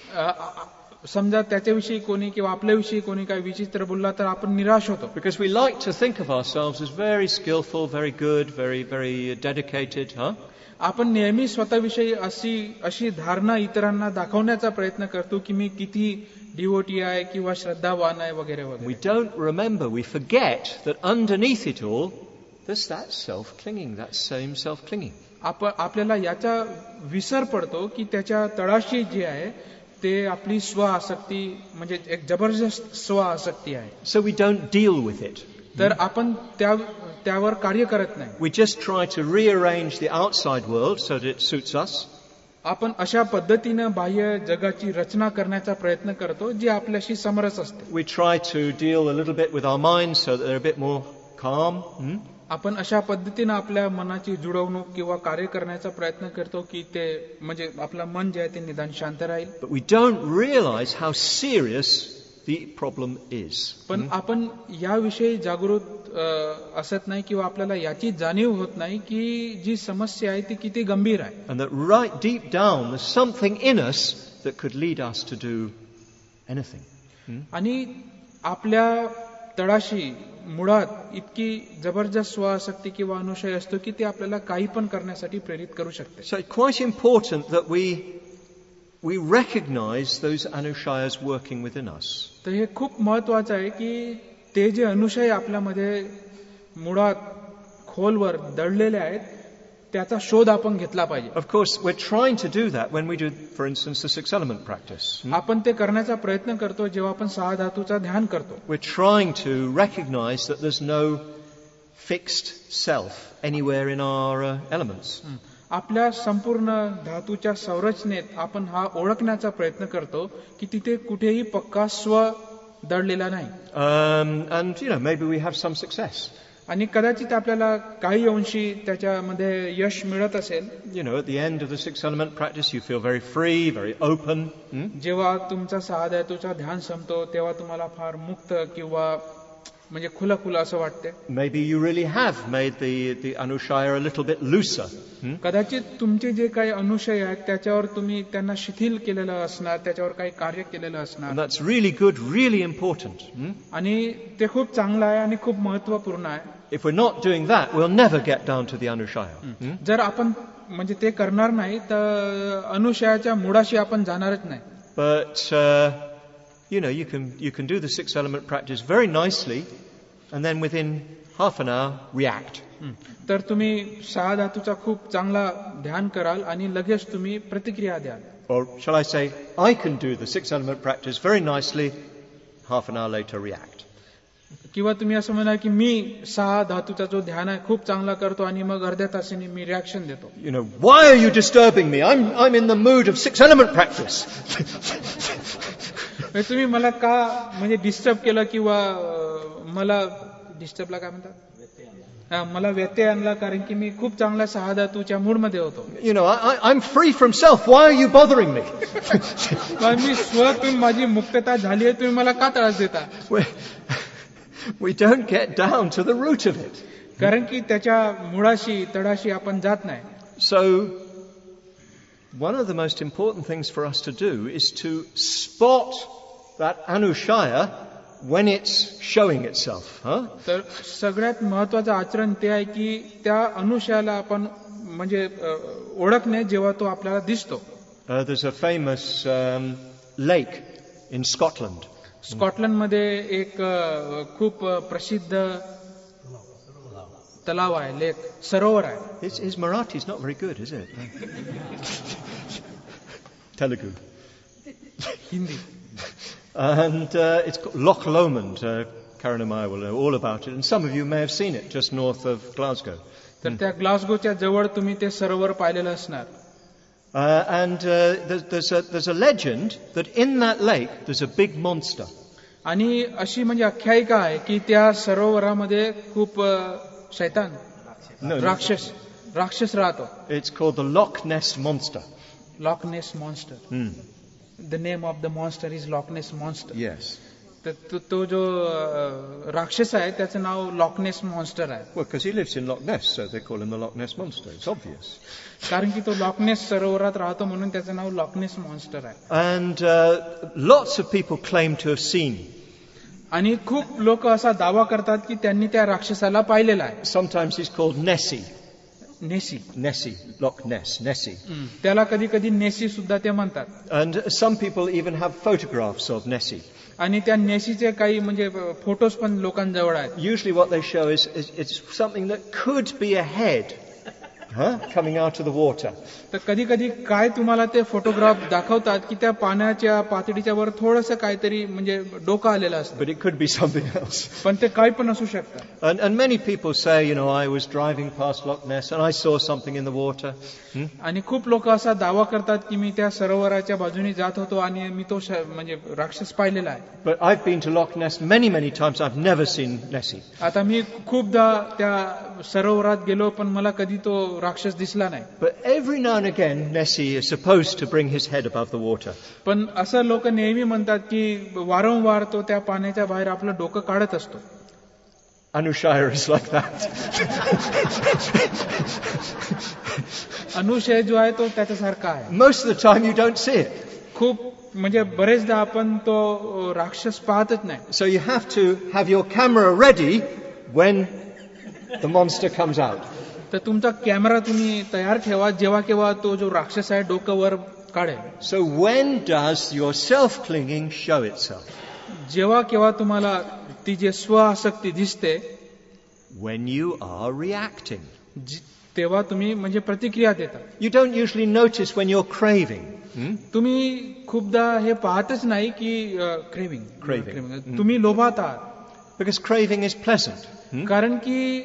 समजा त्याच्याविषयी कोणी किंवा आपल्याविषयी कोणी काही विचित्र बोलला तर आपण निराश होतो. Because we like to think of ourselves as very skillful, very good, very dedicated, huh? आपण नेहमी स्वतःविषयी अशी धारणा इतरांना दाखवण्याचा प्रयत्न करतो की मी किती डिवोटी आहे किंवा श्रद्धावान आहे वगैरे वगैरे. We don't remember, we forget that underneath it all, there's that self-clinging, that same self-clinging. आपल्याला याचा विसर पडतो की त्याच्या तळाशी जे आहे ते आपली स्व आसक्ती म्हणजे एक जबरदस्त स्व आसक्ती आहे. So we don't deal with it. तर आपण त्यावर कार्य करत नाही. We just try to rearrange the outside world so that it suits us. आपण अशा पद्धतीनं बाह्य जगाची रचना करण्याचा प्रयत्न करतो जी आपल्याशी समरस असते. We try to deal a little bit with our minds so that they're a bit more calm. आपण अशा पद्धतीनं आपल्या मनाची जुळवणूक किंवा कार्य करण्याचा प्रयत्न करतो की ते म्हणजे आपलं मन जे आहे ते निदान शांत राहील. But we don't realize how serious the problem is. पण आपण याविषयी जागृत असत नाही किंवा आपल्याला याची जाणीव होत नाही की जी समस्या आहे ती किती गंभीर आहे. And that right deep down there's something in us that could lead us to do anything. आणि आपल्या तळाशी मुळात इतकी जबरदस्त स्वासक्ती किंवा अनुशय असतो की ते आपल्याला काही पण करण्यासाठी प्रेरित करू शकते. So it's quite important that we recognize those anushayas working within us. तर हे खूप महत्वाचं आहे की ते जे अनुशय आपल्यामध्ये मुळात खोलवर दडलेले आहेत त्याचा शोध आपण घेतला पाहिजे. Of course, we're trying to do that when we do, for instance, the six element practice. आपण ते करण्याचा प्रयत्न करतो जेव्हा आपण सहा धातूचा ध्यान करतो. We're trying to recognize that there's no fixed self anywhere in our elements. आपल्या संपूर्ण धातूच्या संरचनेत आपण हा ओळखण्याचा प्रयत्न करतो की तिथे कुठेही पक्का स्व दडलेला नाही. And maybe we have some success. आणि कदाचित आपल्याला काही अंशी त्याच्यामध्ये यश मिळत असेल. At the end of the six element practice you feel very free, very open. जेव्हा तुमचा सहा धातूचा ध्यान संपतो तेव्हा तुम्हाला फार मुक्त किंवा म्हणजे खुलं असं वाटते. Maybe you really have made the anushaya a little bit looser. कदाचित तुमचे जे काही अनुशय आहेत त्याच्यावर तुम्ही त्यांना शिथिल केलेलं असणार, त्याच्यावर काही कार्य केलेलं असणार. And that's really good, really important. आणि ते खूप चांगलं आहे आणि खूप महत्वपूर्ण आहे. If we're not doing that, we'll never get down to the anushaya. जर आपण म्हणजे ते करणार नाही तर अनुशयाच्या मुळाशी आपण जाणारच नाही. But you can do the six element practice very nicely and then within half an hour react. तर तुम्ही सहा धातूचा खूप चांगला ध्यान कराल आणि लगेच तुम्ही प्रतिक्रिया द्याल. Or shall I say, I can do the six element practice very nicely, half an hour later react. किंवा तुम्ही असं म्हणा की मी सहा धातूचा जो ध्यान आहे खूप चांगला करतो आणि मग अर्ध्या तासाने मी रिॲक्शन देतो. Why are you disturbing me? I'm in the mood of six element practice. तुम्ही मला का म्हणजे डिस्टर्ब केलं किंवा मला डिस्टर्बला काय म्हणतात, मला व्यत्यय आणला कारण की मी खूप चांगला सहा धातूच्या मूड मध्ये होतो. I'm free from self. Why are you bothering me? मी स्वतः माझी मुक्तता झाली आहे, तुम्ही मला का त्रास देता? We don't get down to the root of it. कारण की त्याच्या मुळाशी तळाशी आपण जात नाही. So one of the most important things for us to do is to spot that anushaya when it's showing itself. तर सगळ्यात महत्वाचं आचरण ते आहे की त्या अनुशयाला आपण म्हणजे ओळखणे जेव्हा तो आपल्याला दिसतो. There's a famous lake in Scotland. स्कॉटलंडमध्ये एक खूप प्रसिद्ध तलाव आहे, लेक, सरोवर आहे. His Marathi is not very good, is it? Telugu. Hindi. And it's called Loch Lomond. Karen and I will know all about it. And some of you may have seen it just north of Glasgow. तर त्या ग्लासगोच्या जवळ तुम्ही ते सरोवर पाहिलेलं असणार. There's a legend that in that lake there's a big monster. आणि अशी म्हणजे आख्यायिका आहे की त्या सरोवरामध्ये खूप शैतान राक्षस राहतो. It's called the Loch Ness Monster. Loch Ness Monster. The name of the monster is Loch Ness Monster. Yes. तो जो राक्षस आहे त्याचं नाव लॉक नेस मॉन्स्टर आहे. Well, because he lives in Loch Ness, so they call him the Loch Ness Monster. It's obvious. कारण की तो लॉक नेस सरोवरात राहतो म्हणून त्याचं नाव लॉक नेस मॉन्स्टर आहे. And lots of people claim to have seen. आणि खूप लोक असा दावा करतात की त्यांनी त्या राक्षसाला पाहिलेला आहे. Sometimes he's called Nessie. Nessie, Loch Ness, Nessie. त्याला कधी कधी नेसी सुद्धा ते म्हणतात. And some people even have photographs of Nessie. आणि त्या नेसीचे काही म्हणजे फोटोज पण लोकांजवळ आहेत. Usually what they show is it's something that could be a head coming out of the water. तर कधी कधी काय तुम्हाला ते फोटोग्राफ दाखवतात की त्या पाण्याच्या पातळीच्या वर थोडंसं काहीतरी म्हणजे डोकं आलेलं असतं. But it could be something else. पण ते काय पण असू शकतं. And many people say, I was driving past Loch Ness and I saw something in the water. आणि खूप लोक असा दावा करतात की मी त्या सरोवराच्या बाजूने जात होतो आणि मी तो म्हणजे राक्षस पाहिलेला आहे. But I've been to Loch Ness many times. I've never seen Nessie. आता मी खूपदा त्या सरोवरात गेलो पण मला कधी तो राक्षस दिसला नाही. But every now and again Nessie is supposed to bring his head above the water. पण असं लोक नेहमी म्हणतात की वारंवार तो त्या पाण्याच्या बाहेर आपलं डोकं काढत असतो. Anushaya is like that. Anushaya जो आहे तो त्याच्यासारखा आहे. Most of the time you don't see it. खूप म्हणजे बरेचदा आपण तो राक्षस पाहतच नाही. So you have to have your camera ready when the monster comes out. तर तुमचा कॅमेरा तुम्ही तयार ठेवा जेव्हा केव्हा तो जो राक्षस आहे डोकं वर काढेल. So when does your self-clinging show itself? जेव्हा केव्हा तुम्हाला ती जे स्वआसक्ती दिसते, when you are reacting. तेव्हा तुम्ही म्हणजे प्रतिक्रिया देता. You don't usually notice when you're craving. तुम्ही खूपदा हे पाहतच नाही की क्रेविंग तुम्ही लोभात आहात. Because craving is pleasant. कारण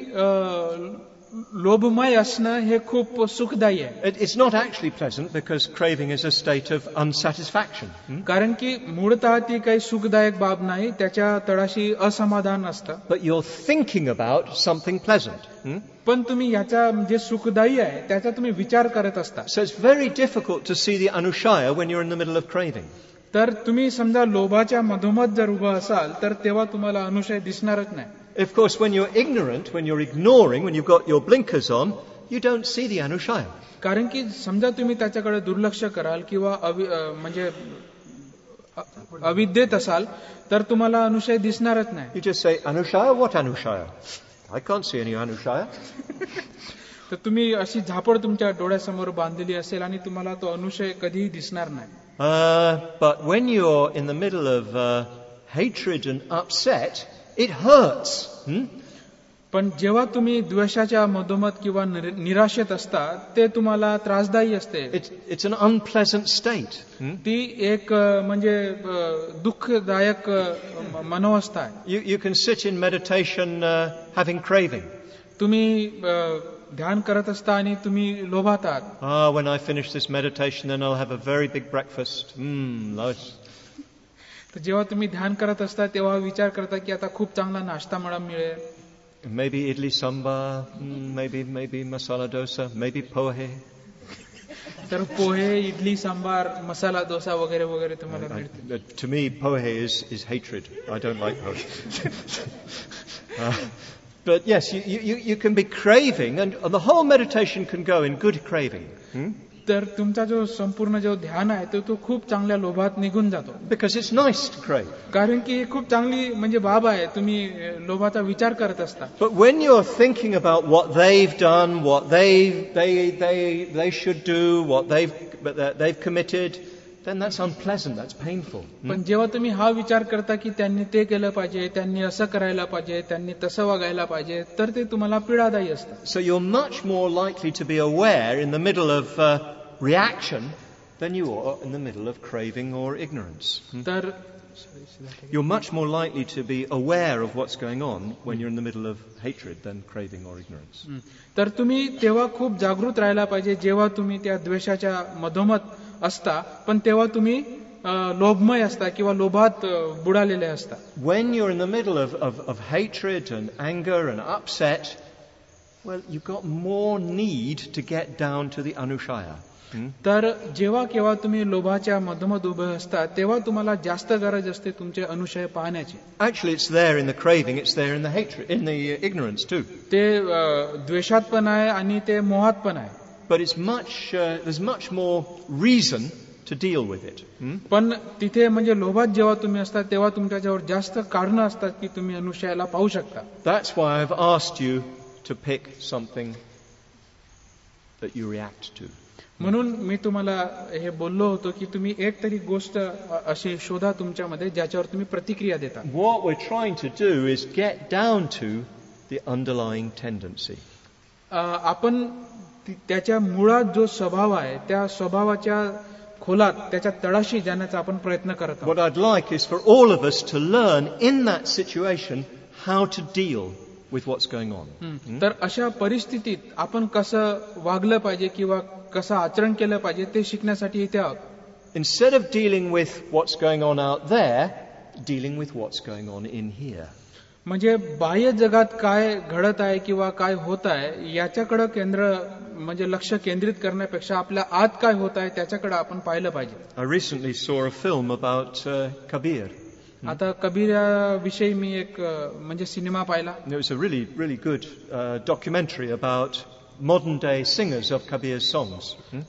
की लोभमय असणं हे खूप सुखदायी आहे. It's not actually pleasant because craving is a state of unsatisfaction. कारण की मूळतः ती काही सुखदायक बाब नाही, त्याच्या तळाशी असमाधान असतं. But you're thinking about something pleasant. पण तुम्ही याचा जे सुखदायी आहे त्याचा तुम्ही विचार करत असता. So it's very difficult to see the anushaya when you're in the middle of craving. तर तुम्ही समजा लोभाच्या मधोमध जर उभं असाल तर तेव्हा तुम्हाला अनुशय दिसणारच नाही. Of course, when you're ignorant, when you're ignoring, when you've got your blinkers on, you don't see the anushaya. कारण की समजा तुम्ही त्याच्याकडे दुर्लक्ष कराल किंवा म्हणजे अविद्येत असाल तर तुम्हाला अनुशय दिसणारच नाही. You just say, Anushaya? What anushaya? I can't see any anushaya. तर तुम्ही अशी झापड तुमच्या डोळ्यासमोर बांधलेली असेल आणि तुम्हाला तो अनुशय कधीही दिसणार नाही. But when you're in the middle of hatred and upset, it hurts. पण जेव्हा तुम्ही द्वेषाच्या मधोमध किंवा निराशेत असता ते तुम्हाला त्रासदायी असते. It's an unpleasant state. ती एक म्हणजे दुःखदायक मनोवस्था आहे. You can sit in meditation having craving. तुम्ही ध्यान करत असता आणि तुम्ही लोभात आहात. When I finish this meditation then I'll have a very big breakfast. Nice. तर जेव्हा तुम्ही ध्यान करत असता तेव्हा विचार करता की आता खूप चांगला नाश्ता मला मिळेल. Maybe idli sambar, maybe masala dosa, maybe pohe. तर पोहे, इडली, सांबार, मसाला डोसा वगैरे वगैरे तुम्हाला मिळते. To me pohe is hatred. I don't like pohe. But yes, you can be craving and the whole meditation can go in good craving. तर तुमचा जो संपूर्ण जो ध्यान आहे तो खूप चांगल्या लोभात निघून जातो. Because it's nice to crave. कारण की खूप चांगली म्हणजे बाब आहे, तुम्ही लोभाचा विचार करत असता. But when you're thinking about what they've done, what they should do, what they've committed, then that's unpleasant, that's painful. पण जेव्हा तुम्ही हा विचार करता की त्यांनी ते केलं पाहिजे, त्यांनी असं करायला पाहिजे, त्यांनी तसं वागायला पाहिजे, तर ते तुम्हाला पीडादायी असतं. So you're much more likely to be aware in the middle of reaction than you are in the middle of craving or ignorance. तर You're much more likely to be aware of what's going on when you're in the middle of hatred than craving or ignorance. तर तुम्ही तेव्हा खूप जागृत राहायला पाहिजे जेव्हा तुम्ही त्या द्वेषाच्या मधोमध असता, पण तेव्हा तुम्ही लोभमय असता किंवा लोभात बुडालेले असता. When you're in the middle of hatred and anger and upset, well, you've got more need to get down to the anushaya. तर जेव्हा केव्हा तुम्ही लोभाच्या मधोमध उभे असता तेव्हा तुम्हाला जास्त गरज असते तुमचे अनुशय पाहण्याची. Actually, it's there in the craving, it's there in the hatred, in the ignorance too. ते द्वेषात पण आहे आणि ते मोहात पण आहे. But it's there's much more reason to deal with it. पण तिथे म्हणजे लोभात जेव्हा तुम्ही असता तेव्हा तुमच्याजवळ जास्त कारणं असतात की तुम्ही अनुशयाला पाहू शकता. That's why I've asked you to pick something that you react to. म्हणून मी तुम्हाला हे बोललो होतो की तुम्ही एक तरी गोष्ट अशी शोधा तुमच्यामध्ये ज्याच्यावर तुम्ही प्रतिक्रिया देता. What we're trying to do is get down to the underlying tendency. आपण त्याच्या मुळात जो स्वभाव आहे त्या स्वभावाच्या खोलात त्याच्या तळाशी जाण्याचा आपण प्रयत्न करत आहोत. What I'd like is for all of us to learn in that situation how to deal with what's going on. तर अशा परिस्थितीत आपण कसं वागलं पाहिजे किंवा कसं आचरण केलं पाहिजे ते शिकण्यासाठी इथे आहोत. Instead of dealing with what's going on out there, dealing with what's going on in here. म्हणजे बाह्य जगात काय घडत आहे किंवा काय होत आहे याच्याकडे म्हणजे लक्ष केंद्रित करण्यापेक्षा आपल्या आत काय होत आहे त्याच्याकडे आपण पाहिलं पाहिजे. I recently saw a film about Kabir. आता कबीर विषयी मी एक म्हणजे सिनेमा पाहिला. It was a really good documentary about modern day singers of Kabir's songs.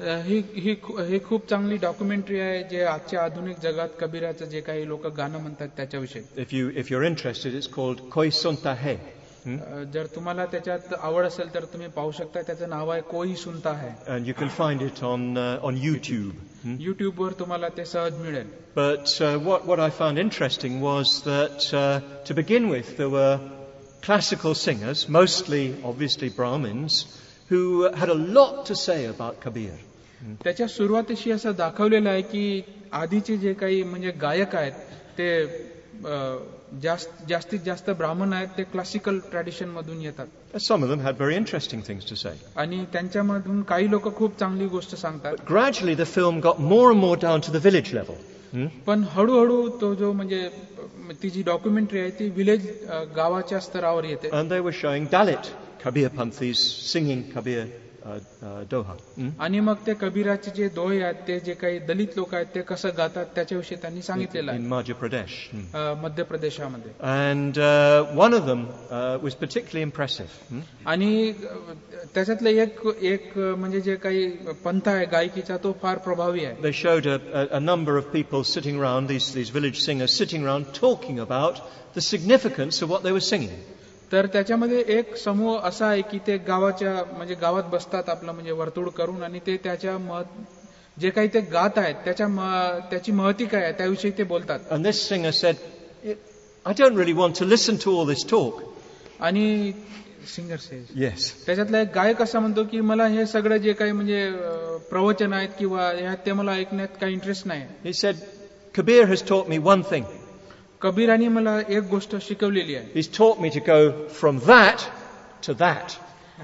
ही खूप चांगली डॉक्युमेंटरी आहे जे आजच्या आधुनिक जगात कबीराचं जे काही लोक गाणं म्हणतात त्याच्याविषयी. If you're interested, it's called Koi Sunta Hai. जर तुम्हाला त्याच्यात आवड असेल तर तुम्ही पाहू शकता. त्याचं नाव आहे कोई सुनता है. And you can find it on YouTube. YouTube वर तुम्हाला ते सहज मिळेल. But what I found interesting was that to begin with there were classical singers, mostly obviously Brahmins, who had a lot to say about Kabir. त्याच्या सुरुवातीशी असं दाखवलेलं आहे की आधीचे जे काही म्हणजे गायक आहेत ते जास्तीत जास्त ब्राह्मण आहेत. ते क्लासिकल ट्रॅडिशन मधून येतात. Some of them had very interesting things to say. आणि त्यांच्यामधून काही लोक खूप चांगली गोष्ट सांगतात. But gradually the film got more and more down to the village level. पण हळूहळू तो जो म्हणजे ती जी डॉक्युमेंटरी आहे ती विलेज गावाच्या स्तरावर येते. And they were showing Dalit Kabir Panthis singing Kabir Doha. आणि मग ते कबीराचे जे दोहे आहेत ते जे काही दलित लोक आहेत ते कसं गातात त्याच्याविषयी त्यांनी सांगितलेलं आहे. In Madhya Pradesh. मध्य प्रदेशामध्ये. And one of them was particularly impressive. आणि त्याच्यातलं एक म्हणजे जे काही पंथ आहे गायकीचा तो फार प्रभावी आहे. They showed a number of people sitting around, these village singers sitting around talking about the significance of what they were singing. तर त्याच्यामध्ये एक समूह असा आहे की ते म्हणजे गावात बसतात आपलं म्हणजे वर्तुळ करून आणि ते त्याच्या जे काही ते गात आहेत त्याची महती काय आहे त्याविषयी ते बोलतात. And this singer said, I don't really want to listen to all this talk. आणि सिंगर सेज Yes. त्याच्यातला एक गायक असा म्हणतो की मला हे सगळं जे काही म्हणजे प्रवचन आहेत किंवा ते मला ऐकण्यात काही इंटरेस्ट नाही. He said, Kabir has taught me one thing. कबीराने मला एक गोष्ट शिकवलेली आहे. He's taught me to go from that to that.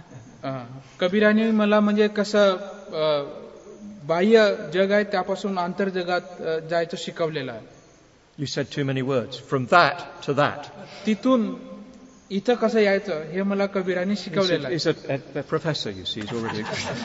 कबीराने मला म्हणजे कसं बाह्य जग आहे त्यापासून आंतरजगात जायचं शिकवलेलं आहे. You said too many words. From that to that. तिथून इथं कसं यायचं हे मला कबीराने शिकवलेलं आहे. He's a professor, you see. He's already.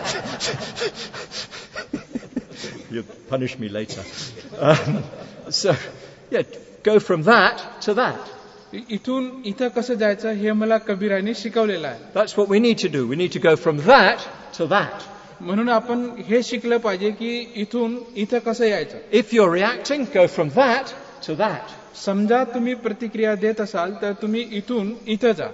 You'll punish me later. So, yeah. Go from that to that. इथून इथं कसं जायचं हे मला कबीराने शिकवलेलं आहे. That's what we need to do. We need to go from that to that. म्हणून आपण हे शिकलं पाहिजे की इथून इथं कसं यायचं. If you're reacting, go from that to that. समजा तुम्ही प्रतिक्रिया देत असाल तर तुम्ही इथून इथं जा.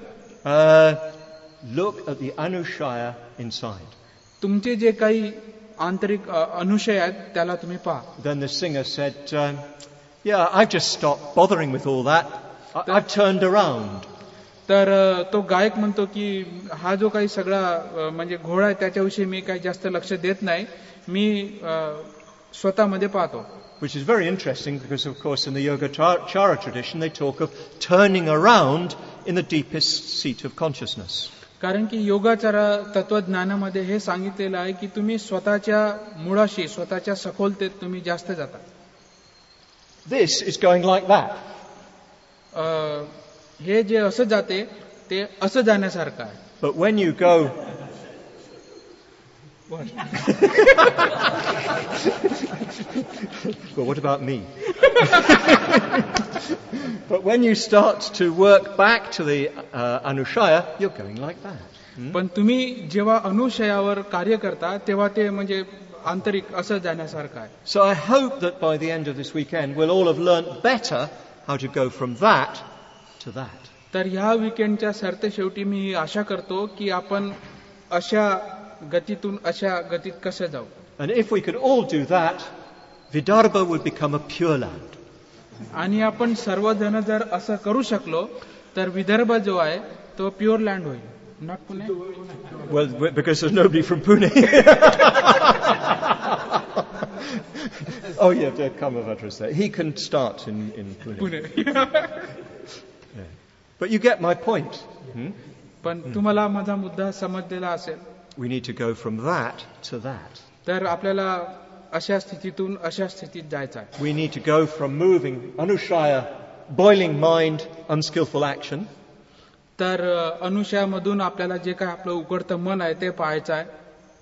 Look at the anushaya inside. तुमचे जे काही आंतरिक अनुशय आहेत त्याला तुम्ही पहा. Then the singer said, yeah, I've just stopped bothering with all that. I've turned around. तर तो गायक म्हणतो की हा जो काही सगळा म्हणजे घोळ आहे त्याच्याविषयी मी काही जास्त लक्ष देत नाही. मी स्वतःमध्ये पाहतो. which is very interesting because, of course, in the Yogacara tradition, they talk of turning around in the deepest seat of consciousness. कारण की योगाचार तत्वज्ञानामध्ये हे सांगितलेलं आहे की तुम्ही स्वतःच्या मुळाशी, स्वतःच्या सखोलतेत तुम्ही जास्त जाता. This is going like that. हे जे असं जाते ते असं जाण्यासारखं आहे. But when you go... What? Well, what about me? But when you start to work back to the Anushaya, you're going like that. पण तुम्ही जेव्हा अनुशयावर कार्य करता तेव्हा ते म्हणजे आंतरिक असं जाण्यासारखं आहे. So I hope that by the end of this weekend we'll all have learnt better how to go from that to that. तर ह्या वीकेंडच्या सरतेशेवटी मी आशा करतो की आपण अशा गतीतून अशा गतीत कसं जाऊ. And if we could all do that, Vidarbha would become a pure land. आणि आपण सर्वजण जर असं करू शकलो तर विदर्भ जो आहे तो प्युअर लँड होईल. Not Pune. Well, because there's nobody from Pune. Oh yeah, Kamavadra is there. He can start in Pune. Yeah. But you get my point. पण तुम्हाला माझा मुद्दा समजलेला असेल. We need to go from that to that. तर आपल्याला अशा स्थितीतून अशा स्थितीत जायचं आहे. We need to go from moving Anushaya, boiling mind, unskillful action. तर अनुशयामधून आपल्याला जे काय आपलं उकडतं मन आहे ते पाहायचं आहे.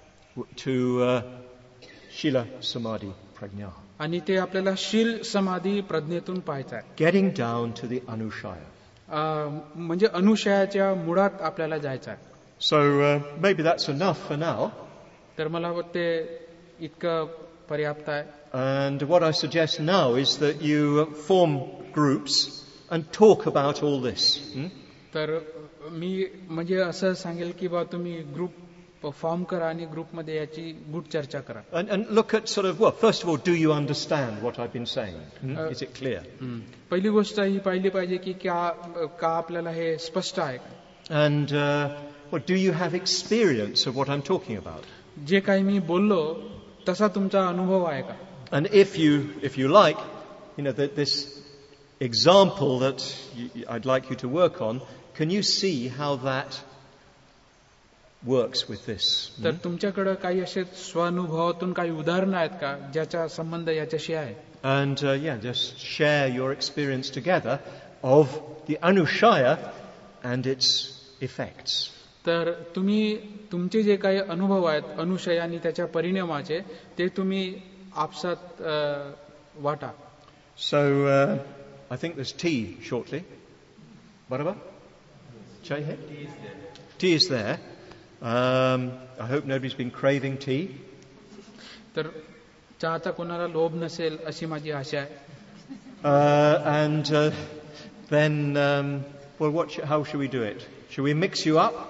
To Shila Samadhi Prajna. आणि ते आपल्याला शील समाधी प्रज्ञेतून पाहायचं आहे. Getting down to the Anushaya. म्हणजे अनुशयाच्या मुळात आपल्याला जायचं आहे. So maybe that's enough for now. तर मला वाटते इतकं पर्याप्त आहे. And what I suggest now is that you form groups and talk about all this. तर मी म्हणजे असं सांगेल की बा तुम्ही ग्रुप फॉर्म करा आणि ग्रुपमध्ये याची गुड चर्चा करा. And look at sort of, well, first of all, do you understand what I've been saying? Is it clear? पहिली गोष्ट ही पाहिली पाहिजे की का आपल्याला हे स्पष्ट आहे. And well, do you have experience of what I'm talking about? जे काही मी बोललो तसा तुमचा अनुभव आहे का? And if you like, this example that I'd like you to work on, can you see how that works with this? तर तुमच्याकडे काही असे स्वानुभवातून काही उदाहरणं आहेत का ज्याचा संबंध याच्याशी आहे? And just share your experience together of the Anushaya and its effects. तर तुम्ही तुमचे जे काही अनुभव आहेत अनुशय आणि त्याच्या परिणामाचे ते तुम्ही आपसात वाटा. So I think there's tea shortly. Barabar? Chai hai? Tea is there. I hope nobody's been craving tea. तर चहाचा कोणाला लोभ नसेल अशी माझी आशा आहे. And then, how should we do it? Should we mix you up?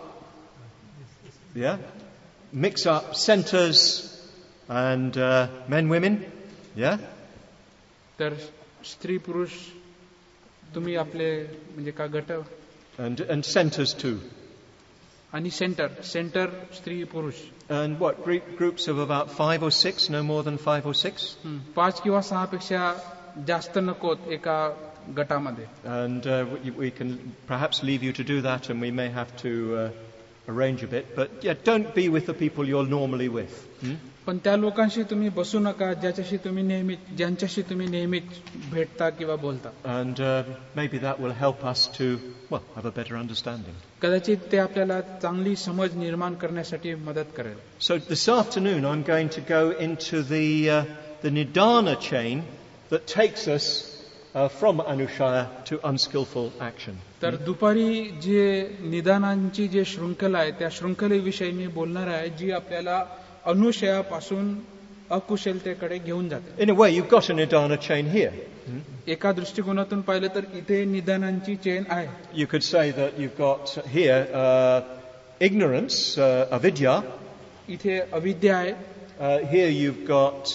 Yeah? Mix up centers and men, women? Yeah? तर स्त्री पुरुष तुम्ही आपले म्हणजे का गट And centers too. आणि सेंटर स्त्री पुरुष. And what, groups of about 5 or 6, no more than 5 or 6? 5 किंवा 6 पेक्षा जास्त नकोत एका गटामध्ये. And we can perhaps leave you to do that, and we may have to arrange a bit. But yeah, don't be with the people you're normally with. पण त्या लोकांशी तुम्ही बसू नका ज्यांच्याशी तुम्ही नेहमीच भेटता किंवा बोलता. And maybe that will help us to have a better understanding. कदाचित ते आपल्याला चांगली समज निर्माण करण्यासाठी मदत करेल. So this afternoon I'm going to go into the Nidana chain that takes us from Anushaya to unskillful action. तर दुपारी जे निदानांची जे शृंखला आहे त्या शृंखलेविषयी मी बोलणार आहे जी आपल्याला अनुशयापासून अकुशलतेकडे घेऊन जाते. In a way you've got a Nidana chain here. एका दृष्टिकोनातून पाहिलं तर इथे निदानांची चेन आहे. You could say that you've got here ignorance, avidya. इथे अविद्या आहे. Here you've got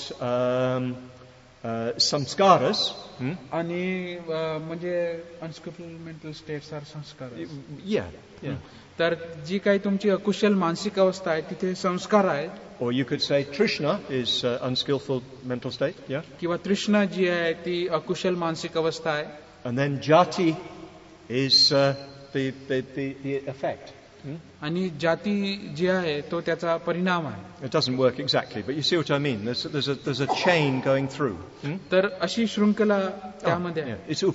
samskaras. आणि म्हणजे unskilful mental states are samskara. Yeah. तर जी काही तुमची अकुशल मानसिक अवस्था आहे तिथे संस्कार आहेत. Or you could say Trishna is unskillful mental state, yeah? किंवा तृष्णा जी आहे ती अकुशल मानसिक अवस्था आहे. And then Jati is the effect. आणि जाती जी आहे तो त्याचा परिणाम आहे. It doesn't work exactly, but you see what I mean. There's a chain going through. तर अशी शृंखला त्यामध्ये Yeah. आहे. It's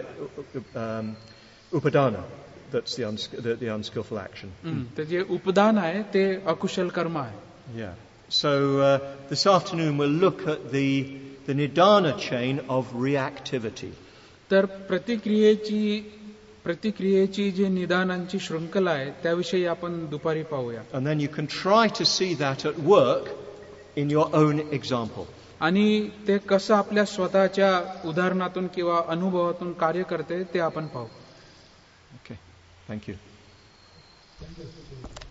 upadana that's the unskillful action. तर जे उपदान आहे ते अकुशल कर्म आहे. Yeah. So this afternoon we'll look at the nidana chain of reactivity. तर प्रतिक्रियेची जी निदानांची शृंखला आहे त्याविषयी आपण दुपारी पाहूया. And then you can try to see that at work in your own example. आणि ते कसं आपल्या स्वतःच्या उदाहरणातून किंवा अनुभवातून कार्य करते ते आपण पाहू. Okay. Thank you.